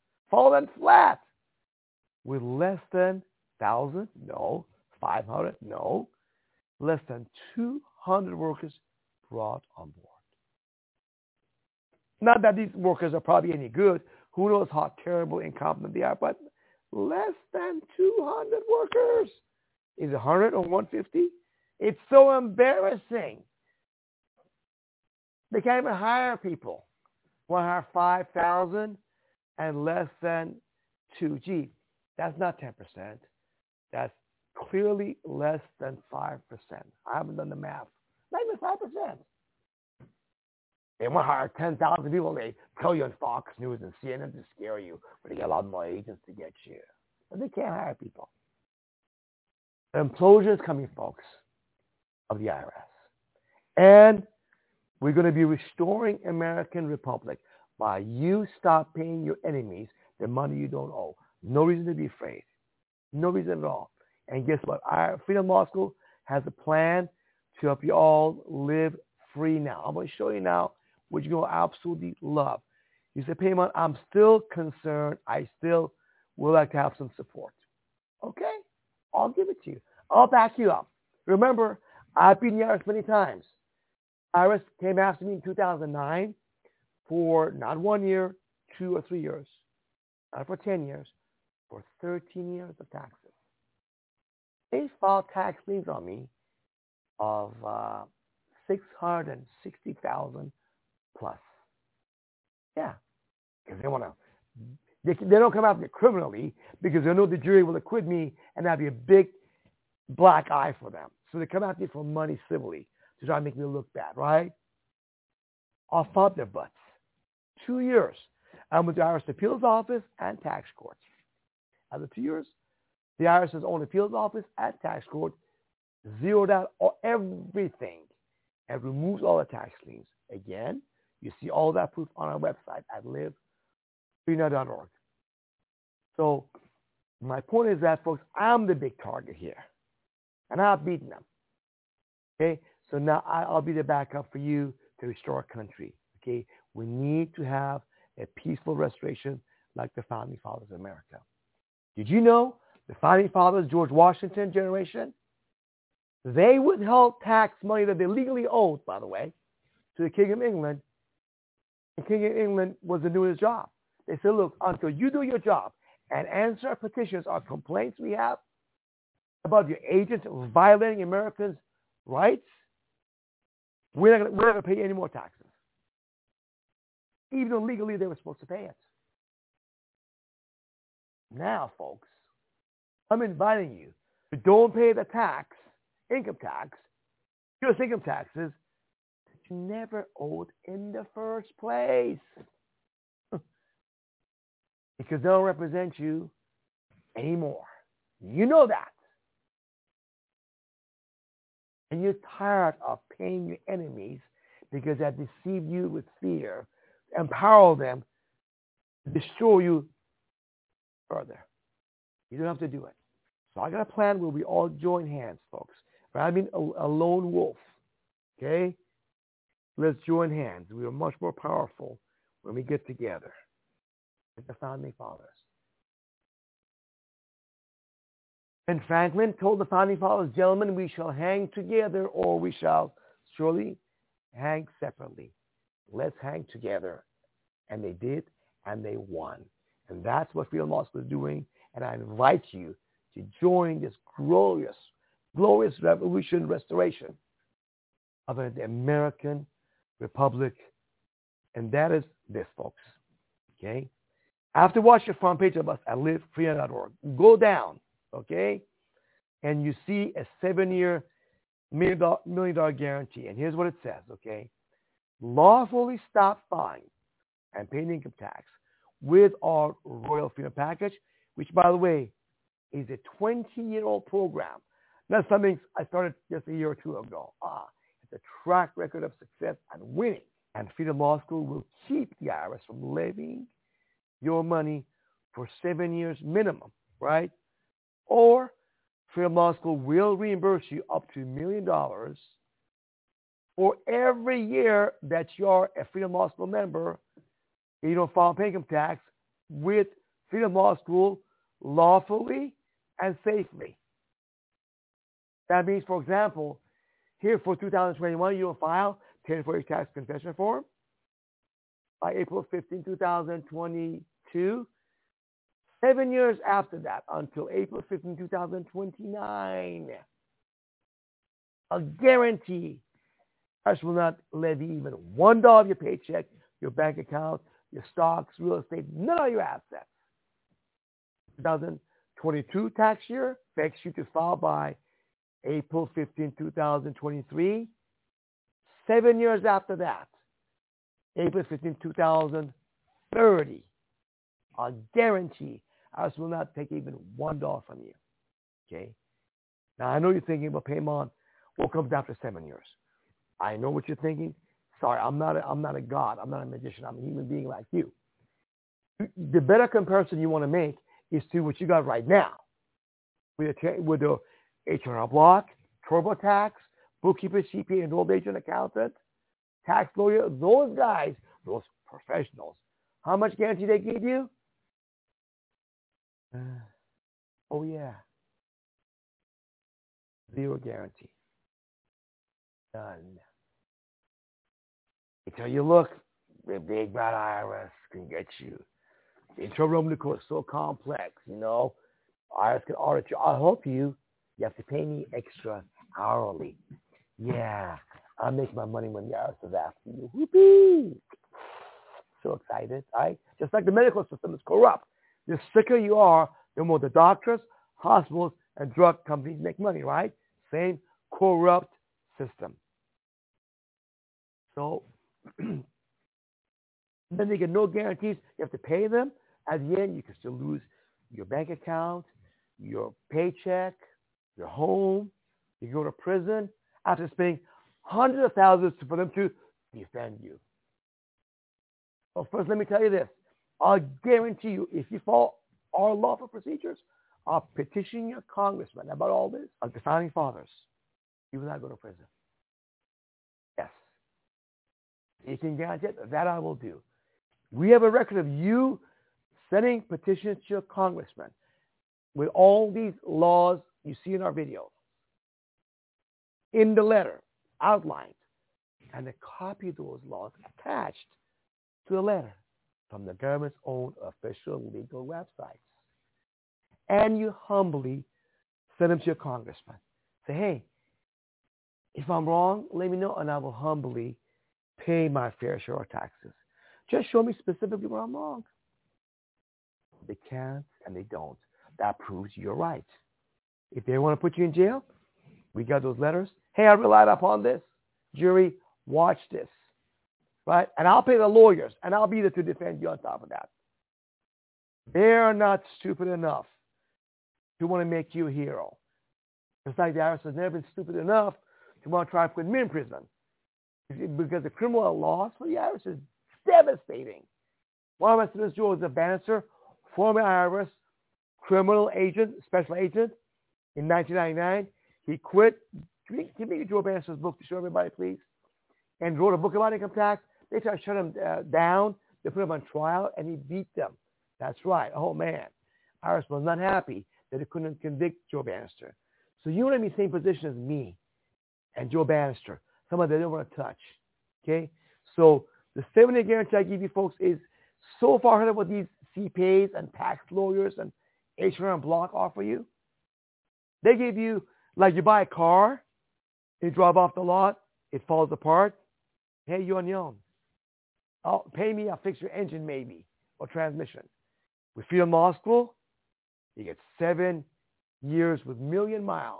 With less than 1,000? No. 500? No. Less than 200 workers brought on board. Not that these workers are probably any good. Who knows how terrible, incompetent they are, but less than 200 workers. Is it 100 or 150? It's so embarrassing. They can't even hire people. Want to hire 5,000 and less than 2. Gee, that's not 10%. That's clearly less than 5%. I haven't done the math. Not even 5%. They want to hire 10,000 people. They tell you on Fox News and CNN to scare you, but they get a lot more agents to get you. But they can't hire people. The implosion is coming, folks, of the IRS. And we're going to be restoring American Republic by you stop paying your enemies the money you don't owe. No reason to be afraid. No reason at all. And guess what? Our Freedom Law School has a plan to help you all live free now. I'm going to show you now what you're going to absolutely love. You say, Paymon, I'm still concerned. I still would like to have some support. Okay, I'll give it to you. I'll back you up. Remember, I've been in the IRS many times. IRS came after me in 2009 for not 1 year, 2 or 3 years, not for 10 years, for 13 years of taxes. They filed tax liens on me of $660,000 plus. Yeah, because they want to. They don't come after me criminally because they know the jury will acquit me and that'd be a big black eye for them. So they come after me for money civilly to try to make me look bad, right? I'll fought their butts. 2 years. I'm with the IRS Appeals Office and Tax Court. After 2 years, the IRS's own Appeals Office and Tax Court zeroed out everything and removes all the tax liens. Again, you see all that proof on our website at livefreenow.org. So my point is that, folks, I'm the big target here. And I've beaten them. Okay? So now I'll be the backup for you to restore our country. Okay? We need to have a peaceful restoration like the Founding Fathers of America. Did you know the Founding Fathers, George Washington generation, they withheld tax money that they legally owed, by the way, to the King of England. The King of England wasn't doing his job. They said, look, until you do your job and answer our petitions, our complaints we have about your agents violating Americans' rights, we're not going to pay any more taxes. Even though legally they were supposed to pay it. Now, folks, I'm inviting you to don't pay the tax, income tax, U.S. income taxes that you never owed in the first place. Because they don't represent you anymore. You know that. And you're tired of paying your enemies because they deceive you with fear, empower them, destroy you further. You don't have to do it. So I got a plan where we all join hands, folks. Rather than being a lone wolf, okay? Let's join hands. We are much more powerful when we get together. Like the Founding Fathers. And Franklin told the Founding Fathers, gentlemen, we shall hang together or we shall surely hang separately. Let's hang together. And they did, and they won. And that's what Freedom Law School is doing. And I invite you to join this glorious revolution restoration of the American Republic. And that is this, folks. Okay? After watch the front page of us at livefreenow.org, go down, okay? And you see a 7-year $1 million guarantee. And here's what it says, okay? Lawfully stop filing and paying income tax with our Royal Freedom Package, which, by the way, is a 20-year-old program. Not something I started just a year or two ago. It's a track record of success and winning. And Freedom Law School will keep the IRS from levying your money for 7 years minimum, right? Or Freedom Law School will reimburse you up to $1 million for every year that you're a Freedom Law School member and you don't file income tax with Freedom Law School lawfully and safely. That means, for example, here for 2021, you will file 1040 tax confession form by April 15, 2022. 7 years after that, until April 15, 2029, a guarantee IRS will not levy even $1 of your paycheck, your bank account, your stocks, real estate, none of your assets. 2022 tax year expects you to file by April 15, 2023. 7 years after that, April 15, 2030, I guarantee IRS will not take even $1 from you. Okay? Now, I know you're thinking, well, Paymon, what comes after 7 years? I know what you're thinking. Sorry, I'm not a god. I'm not a magician. I'm a human being like you. The better comparison you want to make is to what you got right now. With the H&R Block, TurboTax, bookkeeper, CPA, enrolled agent, accountant, tax lawyer, those guys, those professionals, How much guarantee they give you? Oh, yeah. 0 guarantee. None. Until you look, the big bad IRS can get you. The internal revenue code is so complex, IRS can audit you. I'll help you. You have to pay me extra hourly. Yeah, I'll make my money when the IRS is after you. Whoopee! So excited, right? Just like the medical system is corrupt. The sicker you are, the more the doctors, hospitals, and drug companies make money, right? Same corrupt system. So then they get no guarantees. You have to pay them. At the end, you can still lose your bank account, your paycheck, your home. You go to prison after spending hundreds of thousands for them to defend you. Well, first, let me tell you this. I'll guarantee you, if you follow our lawful procedures, I'll petition your congressman about all this, like the founding fathers. You will not go to prison. Yes. You can guarantee it. That I will do. We have a record of you sending petitions to your congressman with all these laws you see in our videos, in the letter, outlined, and a copy of those laws attached to the letter from the government's own official legal websites. And you humbly send them to your congressman. Say, hey, if I'm wrong, let me know, and I will humbly pay my fair share of taxes. Just show me specifically where I'm wrong. They can't and they don't. That proves you're right. If they want to put you in jail, we got those letters. Hey, I relied upon this. Jury, watch this. Right? And I'll pay the lawyers, and I'll be there to defend you on top of that. They're not stupid enough to want to make you a hero. It's like the IRS has never been stupid enough to want to try to put me in prison. Because the criminal laws for the IRS is devastating. One of my students, Joseph Bannister, former IRS criminal agent, special agent, in 1999, he quit. Give me Joe Bannister's book to show everybody, please. And wrote a book about income tax. They tried to shut him down. They put him on trial, and he beat them. That's right. Oh, man. IRS was not happy that they couldn't convict Joe Bannister. So you want to be in the same position as me and Joe Bannister, someone they don't want to touch. Okay? So the 7-year guarantee I give you folks is so far ahead of what these CPAs and tax lawyers and H&R Block offer you. They give you, like you buy a car, you drive off the lot, it falls apart. Hey, you're on your own. Pay me, I'll fix your engine maybe, or transmission. With Freedom Law School, you get 7 years with 1,000,000 miles.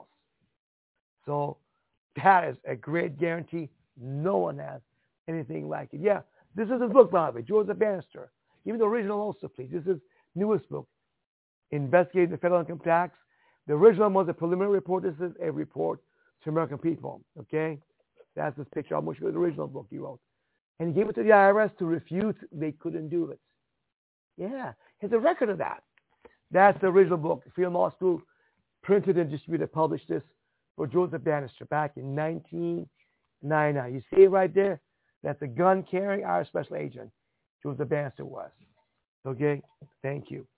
So that is a great guarantee. No one has anything like it. Yeah, this is his book, by the way, Joseph Bannister. Give me the original also, please. This is his newest book, Investigating the Federal Income Tax. The original was a preliminary report. This is a report to American people. Okay? That's this picture. I'm going to show you the original book he wrote. And he gave it to the IRS to refute they couldn't do it. Yeah, here's a record of that. That's the original book. Freedom Law School printed and distributed, published this for Joseph Bannister back in 1999. You see it right there? That's a gun-carrying IRS special agent. Joseph Bannister was. Okay? Thank you.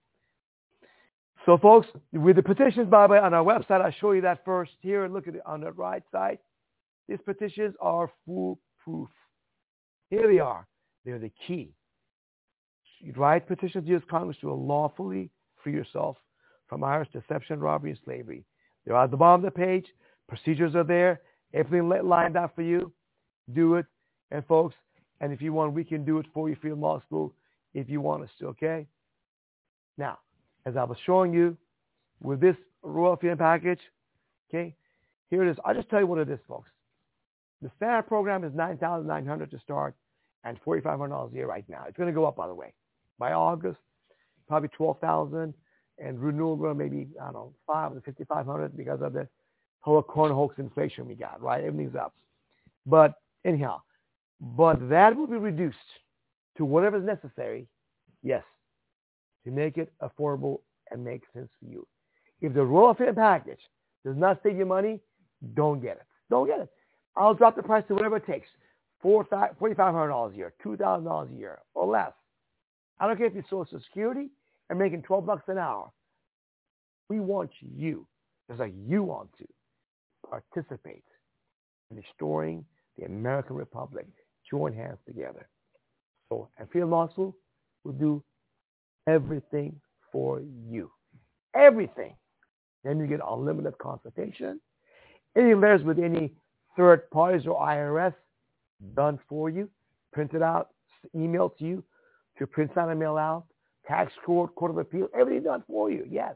So, folks, with the petitions, by the way, on our website, I'll show you that first. Here, look at it on the right side. These petitions are foolproof. Here they are. They're the key. You write petitions to U.S. Congress to lawfully free yourself from IRS deception, robbery, and slavery. They're at the bottom of the page. Procedures are there. Everything lined up for you. Do it. And, folks, and if you want, we can do it for you, Freedom Law School, if you want us to, okay? Now, as I was showing you with this Royal Freedom Package, okay, here it is. I'll just tell you what it is, folks. The standard program is $9,900 to start and $4,500 a year right now. It's going to go up, by the way. By August, probably $12,000, and renewal maybe, I don't know, $5,000 to $5,500 because of the whole corn hoax inflation we got, right? Everything's up. But anyhow, that will be reduced to whatever is necessary, yes, to make it affordable and make sense for you. If the Royal Freedom Package does not save you money, don't get it. Don't get it. I'll drop the price to whatever it takes. $4,500 a year, $2,000 a year, or less. I don't care if you're Social Security and making $12 an hour. We want you, just like you want to, participate in restoring the American Republic. Join hands together. So at Freedom Law School, we'll do everything for you. Everything. Then you get unlimited consultation. Any letters with any third parties or IRS done for you, printed out, emailed to you, to print out and mail out, tax court, court of appeal, everything done for you, yes.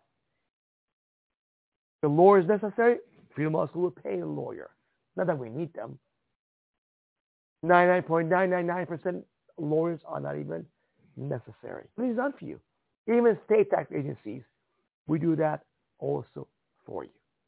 The lawyer is necessary, Freedom Law School will pay a lawyer. Not that we need them. 99.999% lawyers are not even necessary. Everything's done for you. Even state tax agencies, we do that also for you.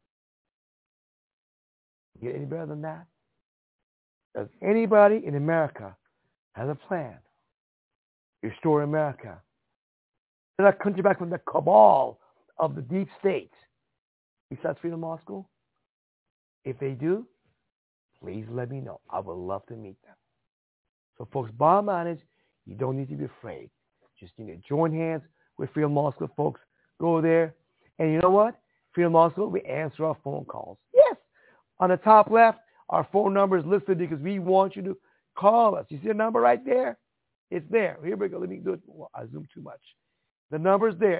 Get any better than that? Does anybody in America have a plan to restore America? Get our country back from the cabal of the deep state besides Freedom Law School? If they do, please let me know. I would love to meet them. So folks, bottom line is, you don't need to be afraid. Just need to join hands with Freedom Law School, folks. Go there. And you know what? Freedom Law School, we answer our phone calls. Yes. On the top left, our phone number is listed because we want you to call us. You see the number right there? It's there. Here we go. Let me do it. Well, I zoomed too much. The number's there,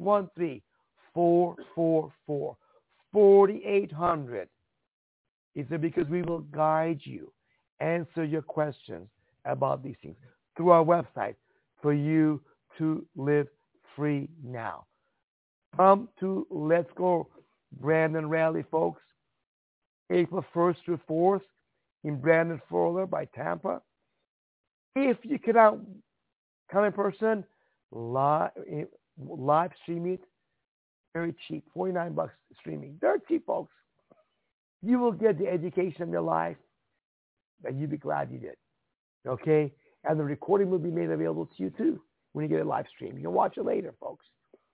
813-444-4800. It's there because we will guide you, answer your questions about these things through our website for you to live free now. Come to Let's Go Brandon Rally, folks. April 1st through 4th in Brandon Fowler by Tampa. If you cannot come in person, live stream it. Very cheap, $49 streaming. They're cheap, folks. You will get the education of your life that you'll be glad you did. Okay? And the recording will be made available to you too when you get a live stream. You can watch it later, folks.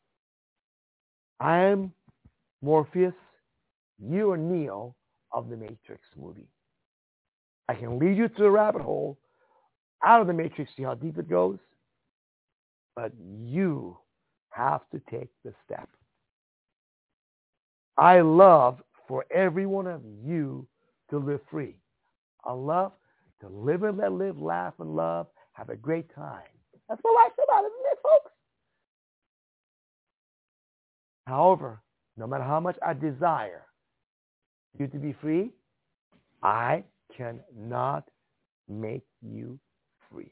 I am Morpheus. You are Neo of the Matrix movie. I can lead you to the rabbit hole out of the Matrix, see how deep it goes. But you have to take the step. I love for every one of you to live free. I love to live and let live, laugh and love, have a great time. That's what life's about, isn't it, folks? However, no matter how much I desire you to be free, I cannot make you free.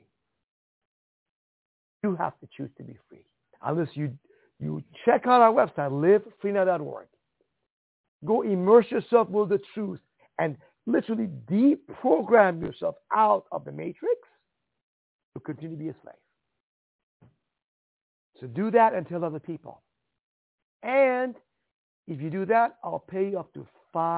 You have to choose to be free. Unless you check out our website, livefreenow.org. Go immerse yourself with the truth and literally deprogram yourself out of the matrix to continue to be a slave. So do that and tell other people. And if you do that, I'll pay you up to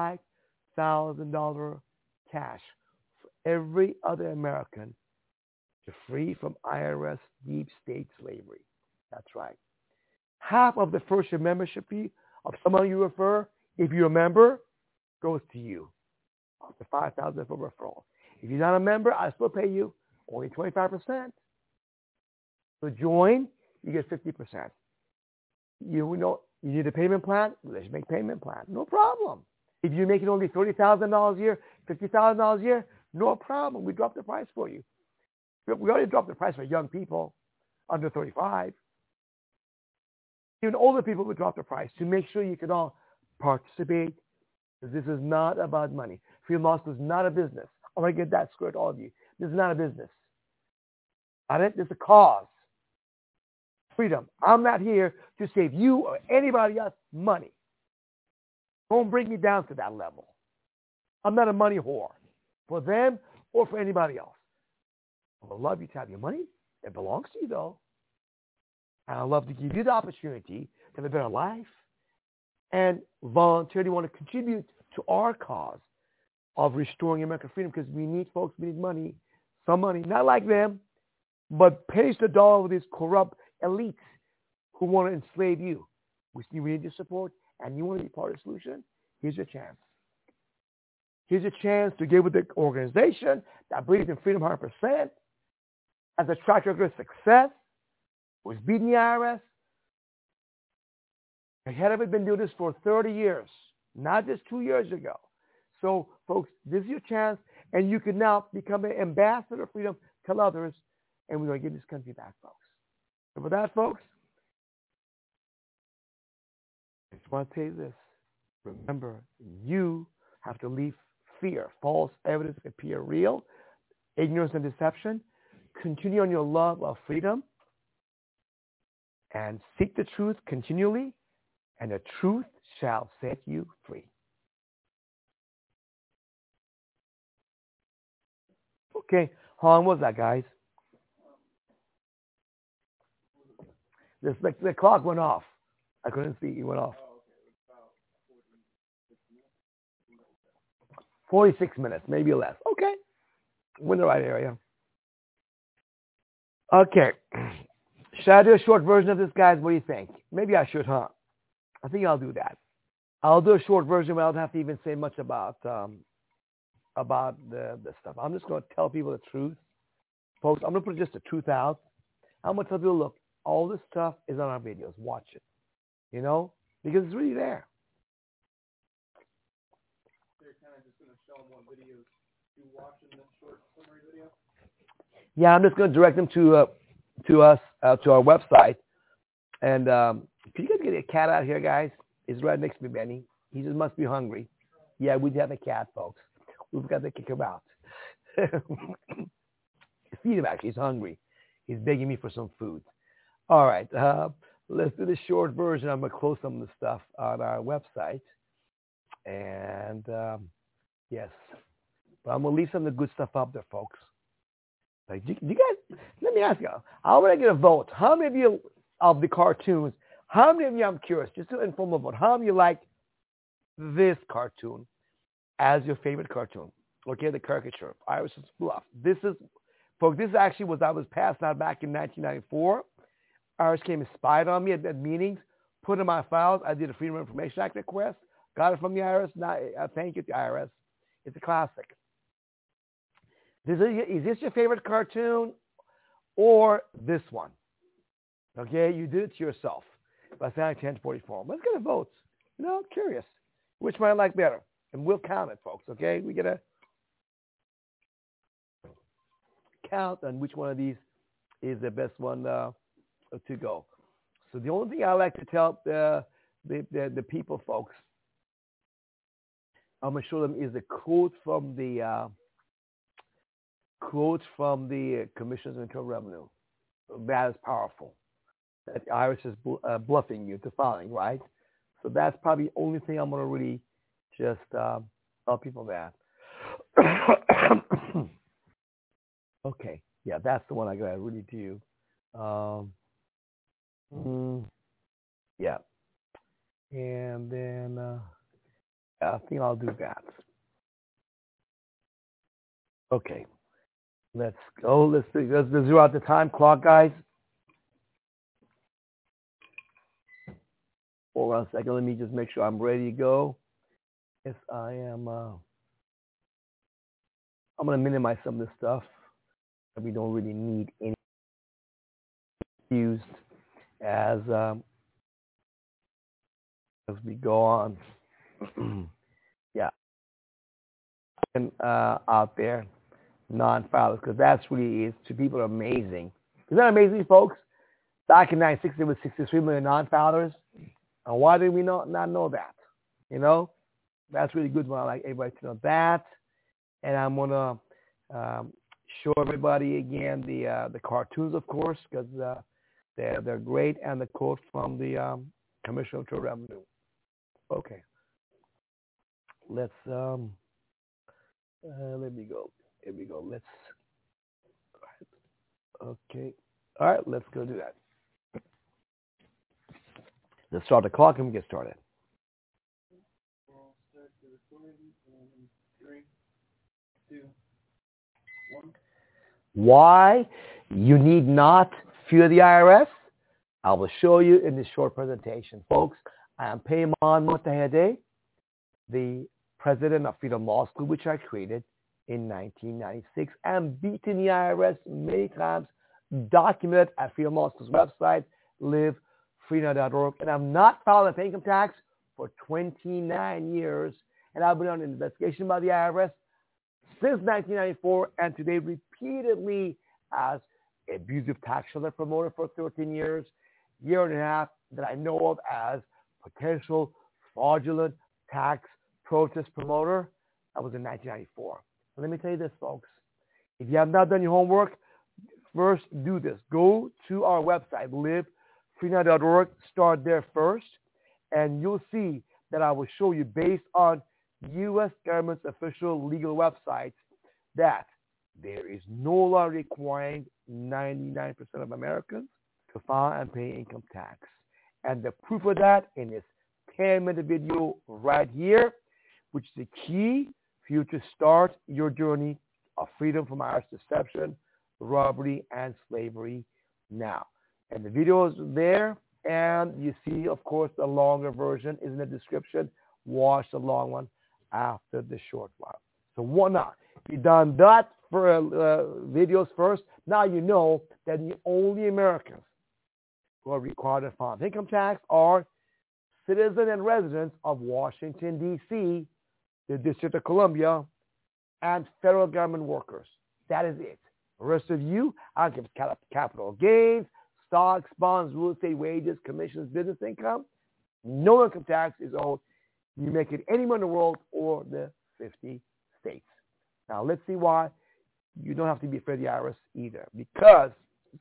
$5,000 cash for every other American to free from IRS deep state slavery. That's right. Half of the first year membership fee of someone you refer, if you're a member, goes to you. Up to $5,000 for referral. If you're not a member, I still pay you only 25%. So join, you get 50%. You need a payment plan? Let's make payment plan. No problem. If you're making only $30,000 a year, $50,000 a year, no problem. We drop the price for you. We already dropped the price for young people under 35. Even older people would drop the price to make sure you can all participate. Because this is not about money. Freedom Law School is not a business. I want to get that square to all of you. This is not a business. Got it? This is a cause. Freedom. I'm not here to save you or anybody else money. Don't bring me down to that level. I'm not a money whore for them or for anybody else. I would love you to have your money. It belongs to you, though. And I'd love to give you the opportunity to have a better life and voluntarily want to contribute to our cause of restoring American freedom, because we need folks, we need money, some money, not like them, but pennies to dollar with these corrupt elites who want to enslave you. We need your support, and you want to be part of the solution. Here's your chance. Here's a chance to get with the organization that believes in freedom 100%, has a track record of success, who's beating the IRS. The head of it been doing this for 30 years, not just 2 years ago. So, folks, this is your chance, and you can now become an ambassador of freedom, tell others, and we're going to give this country back, folks. And with that, folks, I just want to tell you this. Remember, you have to leave fear. False evidence appear real. Ignorance and deception. Continue on your love of freedom. And seek the truth continually. And the truth shall set you free. Okay, how long was that, guys? The clock went off. I couldn't see. It went off. 46 minutes, maybe less. Okay. We're in the right area. Okay. Should I do a short version of this, guys? What do you think? Maybe I should, huh? I think I'll do that. I'll do a short version where I don't have to even say much about the stuff. I'm just going to tell people the truth. Folks, I'm going to put just the truth out. I'm going to tell people, look, all this stuff is on our videos. Watch it. You know? Because it's really there. They're kind of just going to show them what videos you watch in this short summary video? Yeah, I'm just going to direct them to us, to our website. And can you guys get a cat out here, guys? He's right next to me, Benny. He just must be hungry. Yeah, we have a cat, folks. We've got to kick him out. Feed him, actually. He's hungry. He's begging me for some food. All right. Let's do the short version. I'm going to close some of the stuff on our website. And, yes. But I'm going to leave some of the good stuff up there, folks. Like, do you guys, let me ask you, I want to get a vote. How many of you, of the cartoons, how many of you, I'm curious, just to inform a vote, how many of you like this cartoon as your favorite cartoon? Okay, the caricature, Iris's Bluff. This is, folks, this actually was, I was passed out back in 1994. Iris came and spied on me at meetings, put in my files. I did a Freedom of Information Act request, got it from the IRS. Now, thank you to the IRS. It's a classic. Is this your favorite cartoon or this one? Okay, you did it to yourself by saying 1044. Let's get a vote. You know, I'm curious. Which one I like better? And we'll count it, folks, okay? We get a count on which one of these is the best one to go. So the only thing I like to tell the people, folks, I'm going to show them is a quote from the Commissioners of Internal Revenue. That is powerful. That Iris is bluffing you to filing, right? So that's probably the only thing I'm going to really just tell people that. Okay. Yeah, that's the one I got to really do. Yeah. And then I think I'll do that. Okay. Let's go. Let's zero out the time clock, guys. Hold on a second. Let me just make sure I'm ready to go. Yes, I am. I'm going to minimize some of this stuff that we don't really need any used as we go on. Yeah. And out there, non-filers, because that's really is to people amazing. Isn't that amazing, folks? Back in 1960, there was 63 million non-filers. And why did we not know that? You know, that's really good. When I like everybody to know that. And I'm gonna show everybody again the cartoons, of course, because they're great, and the quote from the Commissioner of Internal Revenue. Okay. Let's let me go. Here we go. Let's. Okay. All right. Let's go do that. Let's start the clock and we get started. We'll start the recording in 3, 2, 1. Why you need not fear the IRS? I will show you in this short presentation. Folks, I am Payman Motahedeh, the president of Freedom Law School, which I created in 1996. I'm beating the IRS many times documented at Freedom Law School's website, livefreenow.org. And I've not filed an income tax for 29 years. And I've been on an investigation by the IRS since 1994, and today repeatedly as abusive tax shelter promoter for 13 years, year and a half that I know of as potential fraudulent tax protest promoter. That was in 1994. So let me tell you this, folks. If you have not done your homework, first do this. Go to our website, livefreenow.org. Start there first, and you'll see that I will show you, based on U.S. government's official legal websites, that there is no law requiring 99% of Americans to file and pay income tax. And the proof of that in this 10-minute video right here, which is the key for you to start your journey of freedom from IRS deception, robbery, and slavery now. And the video is there, and you see, of course, the longer version is in the description. Watch the long one after the short one. So what now? You've done that for videos first. Now you know that the only Americans who are required to file income tax are citizens and residents of Washington, D.C., the District of Columbia, and federal government workers. That is it. The rest of you, I give capital gains, stocks, bonds, real estate, wages, commissions, business income. No income tax is owed. You make it anywhere in the world or the 50 states. Now, let's see why you don't have to be afraid of the IRS either. Because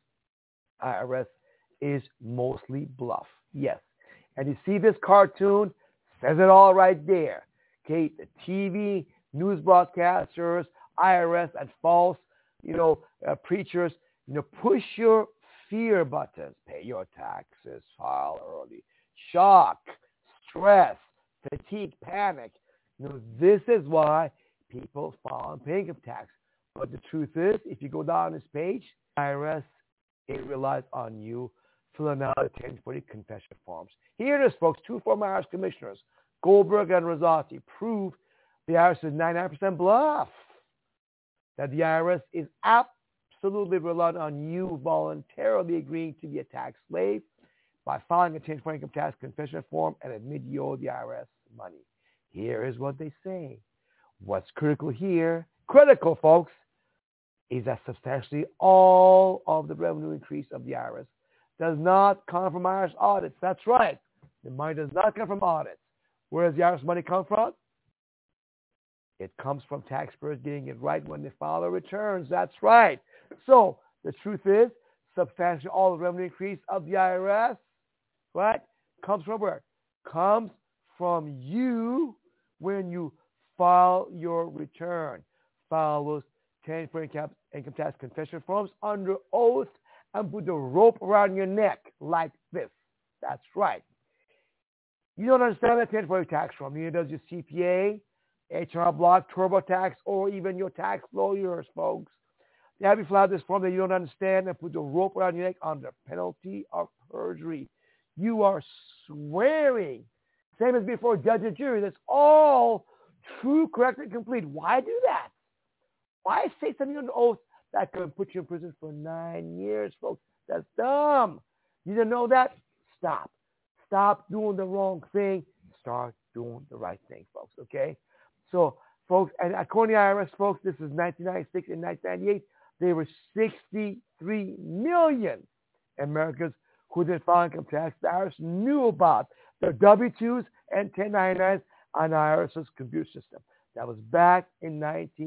IRS is mostly bluff. Yes. And you see this cartoon says it all right there. Okay, the TV, news broadcasters, IRS, and false, preachers, push your fear buttons. Pay your taxes, file early. Shock, stress, fatigue, panic. This is why people file and pay income tax. But the truth is, if you go down this page, IRS, it relies on you filling out the 1040 confession forms. Here it is, folks. Two former IRS commissioners, Goldberg and Rosati, prove the IRS is 99% bluff. That the IRS is absolutely relying on you voluntarily agreeing to be a tax slave by filing a 1040 income tax confession form and admit you owe the IRS money. Here is what they say. What's critical here, folks, is that substantially all of the revenue increase of the IRS does not come from IRS audits. That's right. The money does not come from audits. Where does the IRS money come from? It comes from taxpayers getting it right when they file their returns. That's right. So the truth is, substantially all the revenue increase of the IRS, right, comes from where? Comes from you when you file your return. File those 1040 income tax confession forms under oath and put the rope around your neck like this. That's right. You don't understand that 1040 tax form. Neither does your CPA, HR Block, TurboTax, or even your tax lawyers, folks. They have you fill out this form that you don't understand and put the rope around your neck under penalty of perjury. You are swearing, same as before judge and jury, that's all true, correct, and complete. Why do that? Why say something under oath that could put you in prison for 9 years, folks? That's dumb. You didn't know that? Stop. Stop doing the wrong thing. Start doing the right thing, folks, okay? So, folks, and according to the IRS, folks, this is 1996 and 1998, there were 63 million Americans who didn't file income tax. The IRS knew about their W-2s and 1099s on the IRS's computer system. That was back in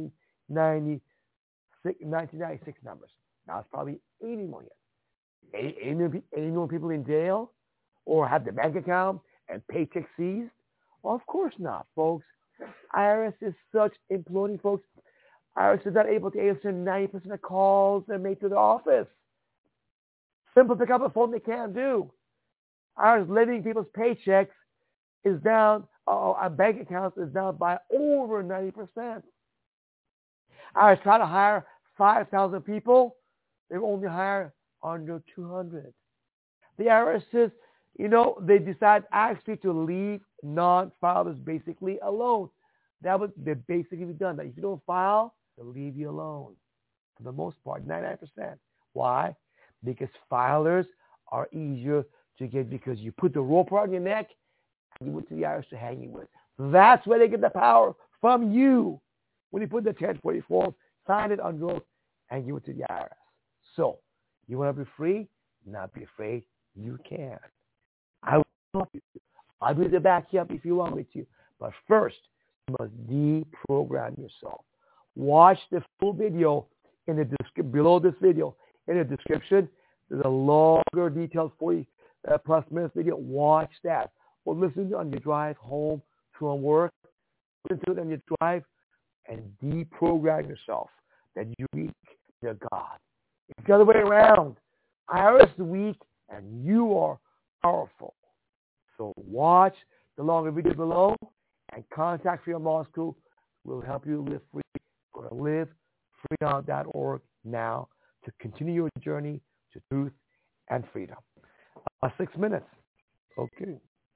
1996 numbers. Now it's probably 80 million. 80 million people in jail or have their bank account and paycheck seized? Well, of course not, folks. IRS is such imploding, folks. IRS is not able to answer 90% of calls that are made to the office. Simple pick up a phone they can't do. IRS limiting people's paychecks is down, our bank accounts is down by over 90%. IRS try to hire 5,000 people. They only hire under 200. The IRS says, they decide actually to leave non-filers basically alone. That would they basically be done. That if you don't file, they'll leave you alone. For the most part, 99%. Why? because filers are easier to get because you put the rope around your neck and you went to the IRS to hang you with. That's where they get the power from you. When you put the 1044, sign it under oath and give it to the IRS. So, you want to be free? Not be afraid. You can. I will help you. I'll be there to back you up if you want me to. But first, you must deprogram yourself. Watch the full video in the below this video. In the description, there's a longer, detailed 40 plus minutes video. Watch that. Or listen to it on your drive home from work. Listen to it on your drive and deprogram yourself that you're weak, you're God. It's the other way around. IRS is weak and you are powerful. So watch the longer video below and contact Freedom Law School. We'll help you live free. Go to livefreedom.org now to continue your journey to truth and freedom. 6 minutes. Okay.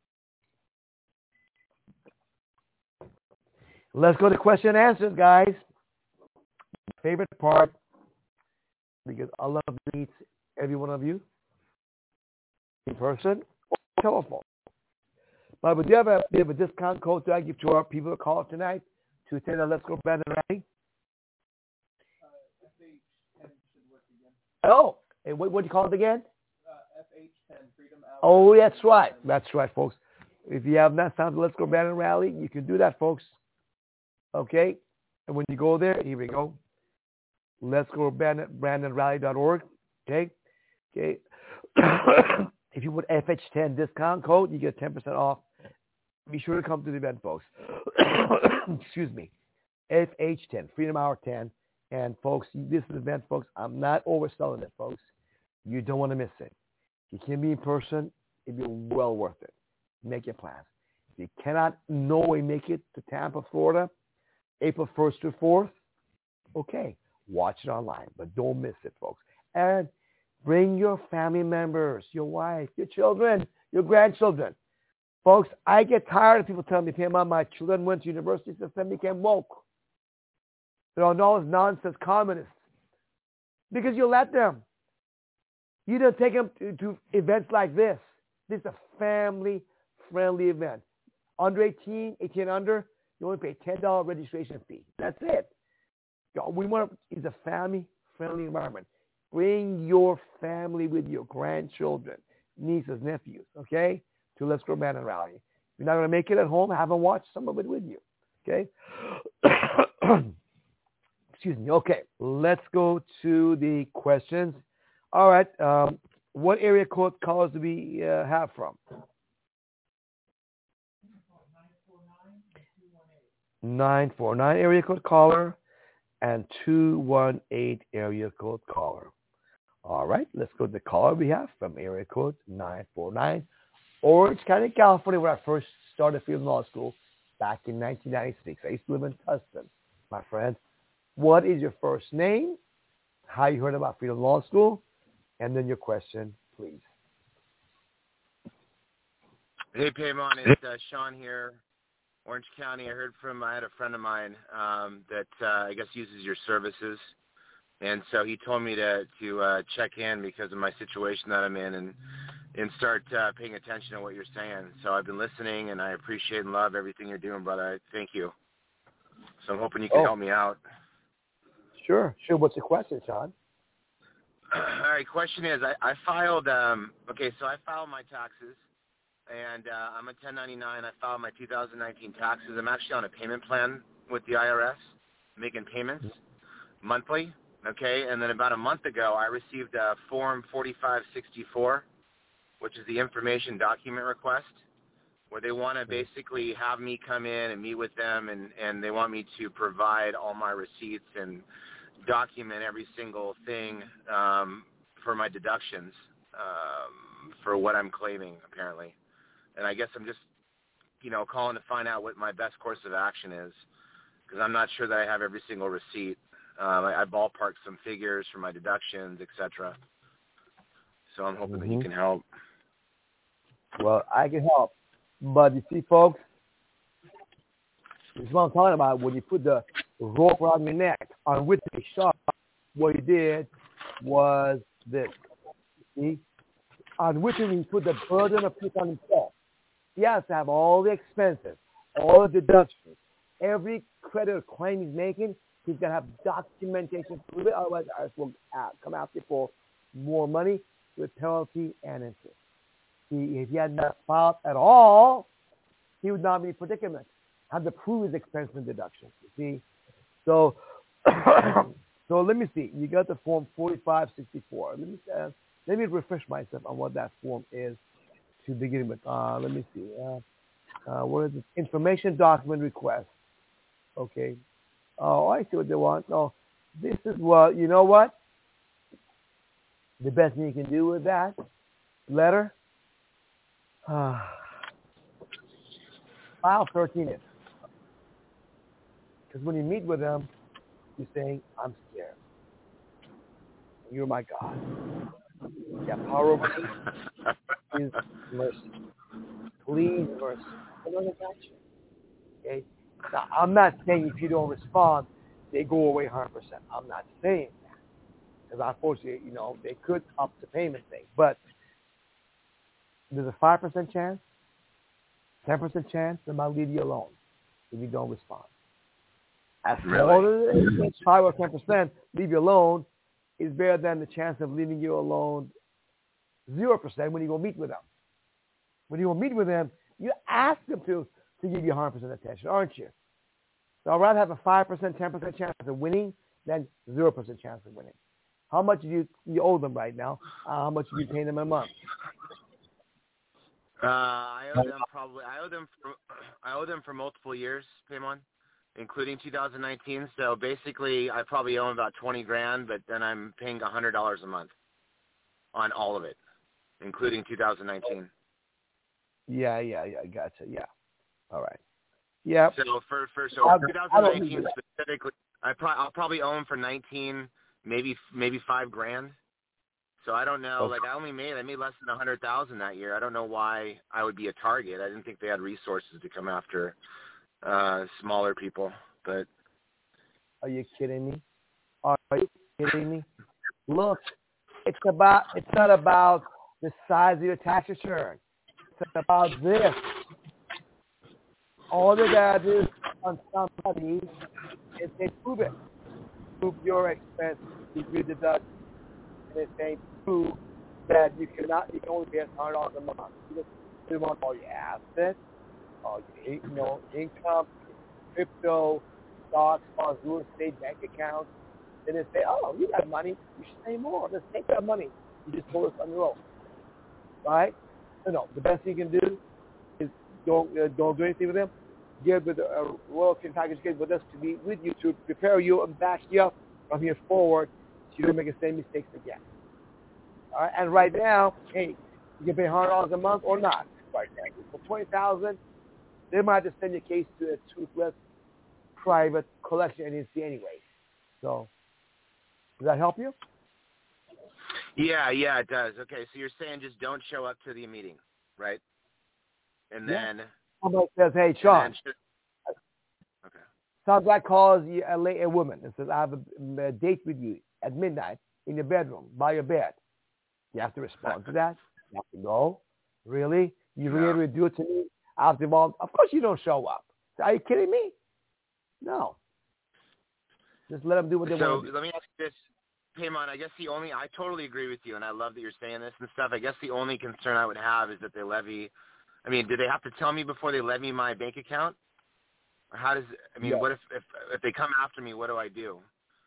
Let's go to question and answers, guys. Favorite part, because I love to meet every one of you in person or telephone. But we do have a discount code that I give to our people who call tonight to attend the Let's Go Brandon Rally. FH10 should work again. Oh, and what do you call it again? FH10, Freedom Hour. Oh, that's right. That's right, folks. If you have not found the Let's Go Brandon Rally, you can do that, folks. Okay? And when you go there, here we go. Let's go BrandonRally.org. Okay? Okay. If you put FH10 discount code, you get 10% off. Be sure to come to the event, folks. Excuse me. FH10, Freedom Hour 10. And, folks, this is the event, folks. I'm not overselling it, folks. You don't want to miss it. If you can be in person, it'll be well worth it. Make your plans. If you cannot no way make it to Tampa, Florida, April 1st to 4th, okay, watch it online. But don't miss it, folks. And bring your family members, your wife, your children, your grandchildren. Folks, I get tired of people telling me, Mom, my children went to university system, became woke. They're on all this nonsense, communists. Because you let them. You don't take them to events like this. This is a family-friendly event. Under 18 under, you only pay $10 registration fee. That's it. It's a family-friendly environment. Bring your family with your grandchildren, nieces, nephews, okay, to Let's Go Brandon Rally. If you're not going to make it at home, have them watch some of it with you, okay? Excuse me. Okay, let's go to the questions. All right, what area code calls do we have from? 949 area code caller and 218 area code caller. All right, let's go to the caller we have from area code 949, Orange County, California, where I first started Freedom Law School back in 1996. I used to live in Tustin, my friend. What is your first name, how you heard about Freedom Law School, and then your question, please. Hey, Paymon, it's Sean here, Orange County. I had a friend of mine that I guess uses your services, and so he told me to check in because of my situation that I'm in and start paying attention to what you're saying. So I've been listening, and I appreciate and love everything you're doing, brother. Thank you. So I'm hoping you can help me out. Sure. What's your question, Sean? All right, question is, I filed, so I filed my taxes, and I'm a 1099. I filed my 2019 taxes. I'm actually on a payment plan with the IRS, making payments monthly, okay? And then about a month ago, I received Form 4564, which is the information document request, where they want to basically have me come in and meet with them, and they want me to provide all my receipts and document every single thing for my deductions for what I'm claiming, apparently. And I guess I'm just, calling to find out what my best course of action is, because I'm not sure that I have every single receipt. I ballparked some figures for my deductions, etc. So I'm hoping that you can help. Well, I can help. But you see, folks, this is what I'm talking about. When you put the rope around your neck on which they shot, what he did was this. See? On which he put the burden of proof on himself. He has to have all the expenses, all the deductions, every credit or claim he's making. He's got to have documentation to prove it. Otherwise, IRS will come after you for more money with penalty and interest. See, if he had not filed at all, he would not be in predicament. Have to prove his expense and deductions. You see, so so let me see. You got the form 4564. Let me refresh myself on what that form is to begin with. Let me see. What is it? Information document request. Okay. Oh, I see what they want. No, this is what, you know what? The best thing you can do with that letter, file 13 is. Because when you meet with them, you're saying, I'm scared. You're my God. Yeah, power over me. Please, mercy. Please, mercy. I'm going to catch you. Okay? Now, I'm not saying if you don't respond, they go away 100%. I'm not saying that. Because unfortunately, they could up the payment thing. But there's a 5% chance, 10% chance they might leave you alone if you don't respond. As long as it's 5 or 10%, leave you alone is better than the chance of leaving you alone 0% when you go meet with them. When you go meet with them, you ask them to give you 100% attention, aren't you? So I'd rather have a 5%, 10% chance of winning than 0% chance of winning. How much do you owe them right now? How much do you pay them a month? I owe them for multiple years, Paimon, including 2019. So basically, I probably owe them about $20,000, but then I'm paying $100 a month on all of it, including 2019. Yeah, gotcha. Yeah, all right. Yeah. So for 2019 specifically, I'll probably owe them for 19, maybe $5,000. So I don't know. Like I made less than 100,000 that year. I don't know why I would be a target. I didn't think they had resources to come after smaller people. But are you kidding me? Are you kidding me? Look, it's not about the size of your tax return. It's about this. All they gotta do on somebody is they prove it. Prove your expense, if you deduct, and they prove that you can only pay $100 a month. You want all your assets, all your income, crypto, stocks, bonds, real estate, bank accounts. Then they say, oh, you got money, you should pay more. Let's take that money. You just told us on your own. Right? No, the best thing you can do is don't do anything with them. Get with a royalty and package, get with us to be with you, to prepare you and back you up from here forward so you don't make the same mistakes again. All right? And right now, hey, you can pay $100 a month or not right now. For $20,000, they might just send your case to a toothless private collection agency anyway. So, does that help you? Yeah, it does. Okay, so you're saying just don't show up to the meeting, right? And then somebody says, "Hey, Sean." Okay. Some guy calls you a woman and says, "I have a date with you at midnight in your bedroom by your bed." You have to respond to that. You have to go. Really? You really do it to me? After all, of course you don't show up. Are you kidding me? No. Just let them do what they want to do. So let me ask you this. Paimon, I guess I totally agree with you, and I love that you're saying this and stuff. I guess the only concern I would have is that they levy. I mean, do they have to tell me before they levy my bank account? Or how does? What if they come after me? What do I do?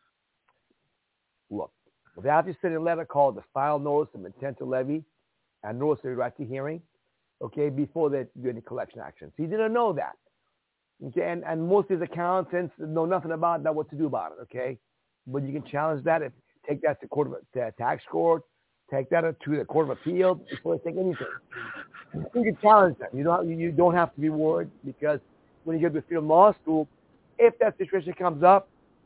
Look, they have to send a letter called the file notice of intent to levy and notice of right to hearing. Okay, before they do any collection actions. He didn't know that. Okay, and most of his accountants know nothing about that, what to do about it. Okay, but you can challenge that. Take that to tax court. Take that to the Court of Appeals before they take anything. You can challenge them. You don't have to be worried, because when you get to Freedom Law School, if that situation comes up,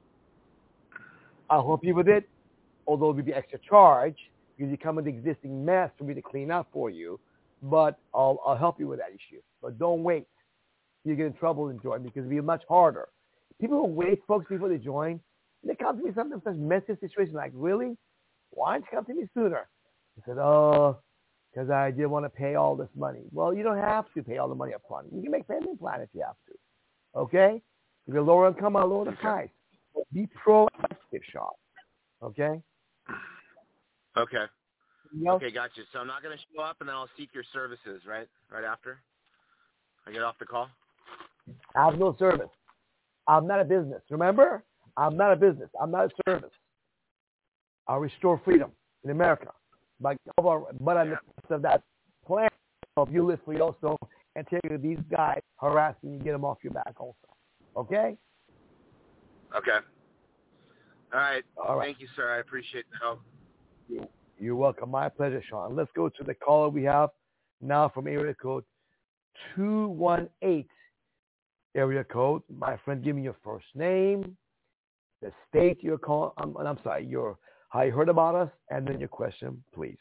I'll help you with it, although it will be extra charge because you come with existing mess for me to clean up for you. But I'll help you with that issue. But don't wait. You get in trouble and join, because it'll be much harder. People who wait, folks, before they join, they come to me sometimes such messy situations like, really? Why didn't you come to me sooner? He said, oh, because I didn't want to pay all this money. Well, you don't have to pay all the money up front. You can make payment plan if you have to. Okay? If you're lower income, I'll lower the price. Be proactive, Sean. Okay? Okay. Yep. Okay, gotcha. So I'm not going to show up, and then I'll seek your services, right? Right after I get off the call? I have no service. I'm not a business. Remember? I'm not a business. I'm not a service. I'll restore freedom in America. But in the midst of that plan, help you live free also and take care of these guys harassing you, get them off your back also. Okay? Okay. All right. All right. Thank you, sir. I appreciate the help. You're welcome. My pleasure, Sean. Let's go to the caller we have now from area code 218. Area code. My friend, give me your first name, the state you're calling. I'm sorry, how you heard about us, and then your question, please.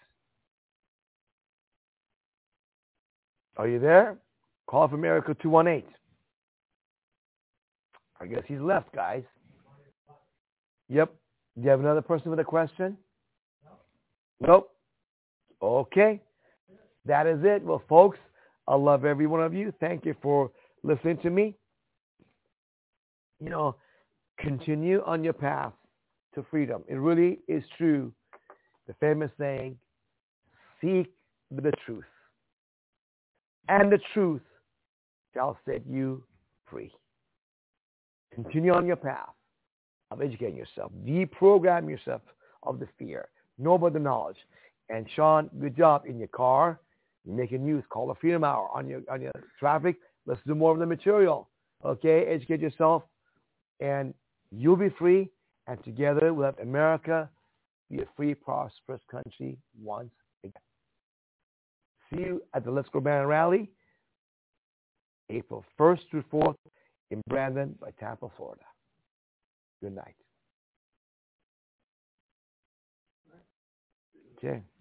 Are you there? Call from area code 218. I guess he's left, guys. Yep. Do you have another person with a question? Nope. Okay. That is it. Well, folks, I love every one of you. Thank you for listening to me. You know, continue on your path to freedom. It really is true. The famous saying, seek the truth, and the truth shall set you free. Continue on your path of educating yourself. Deprogram yourself of the fear. Know about the knowledge. And Sean, good job in your car. You're making news. Call the Freedom Hour on your traffic. Let's do more of the material. Okay? Educate yourself. And you'll be free. And together we'll have America be a free, prosperous country once again. See you at the Let's Go Brandon Rally, April 1st through 4th in Brandon by Tampa, Florida. Good night. Okay.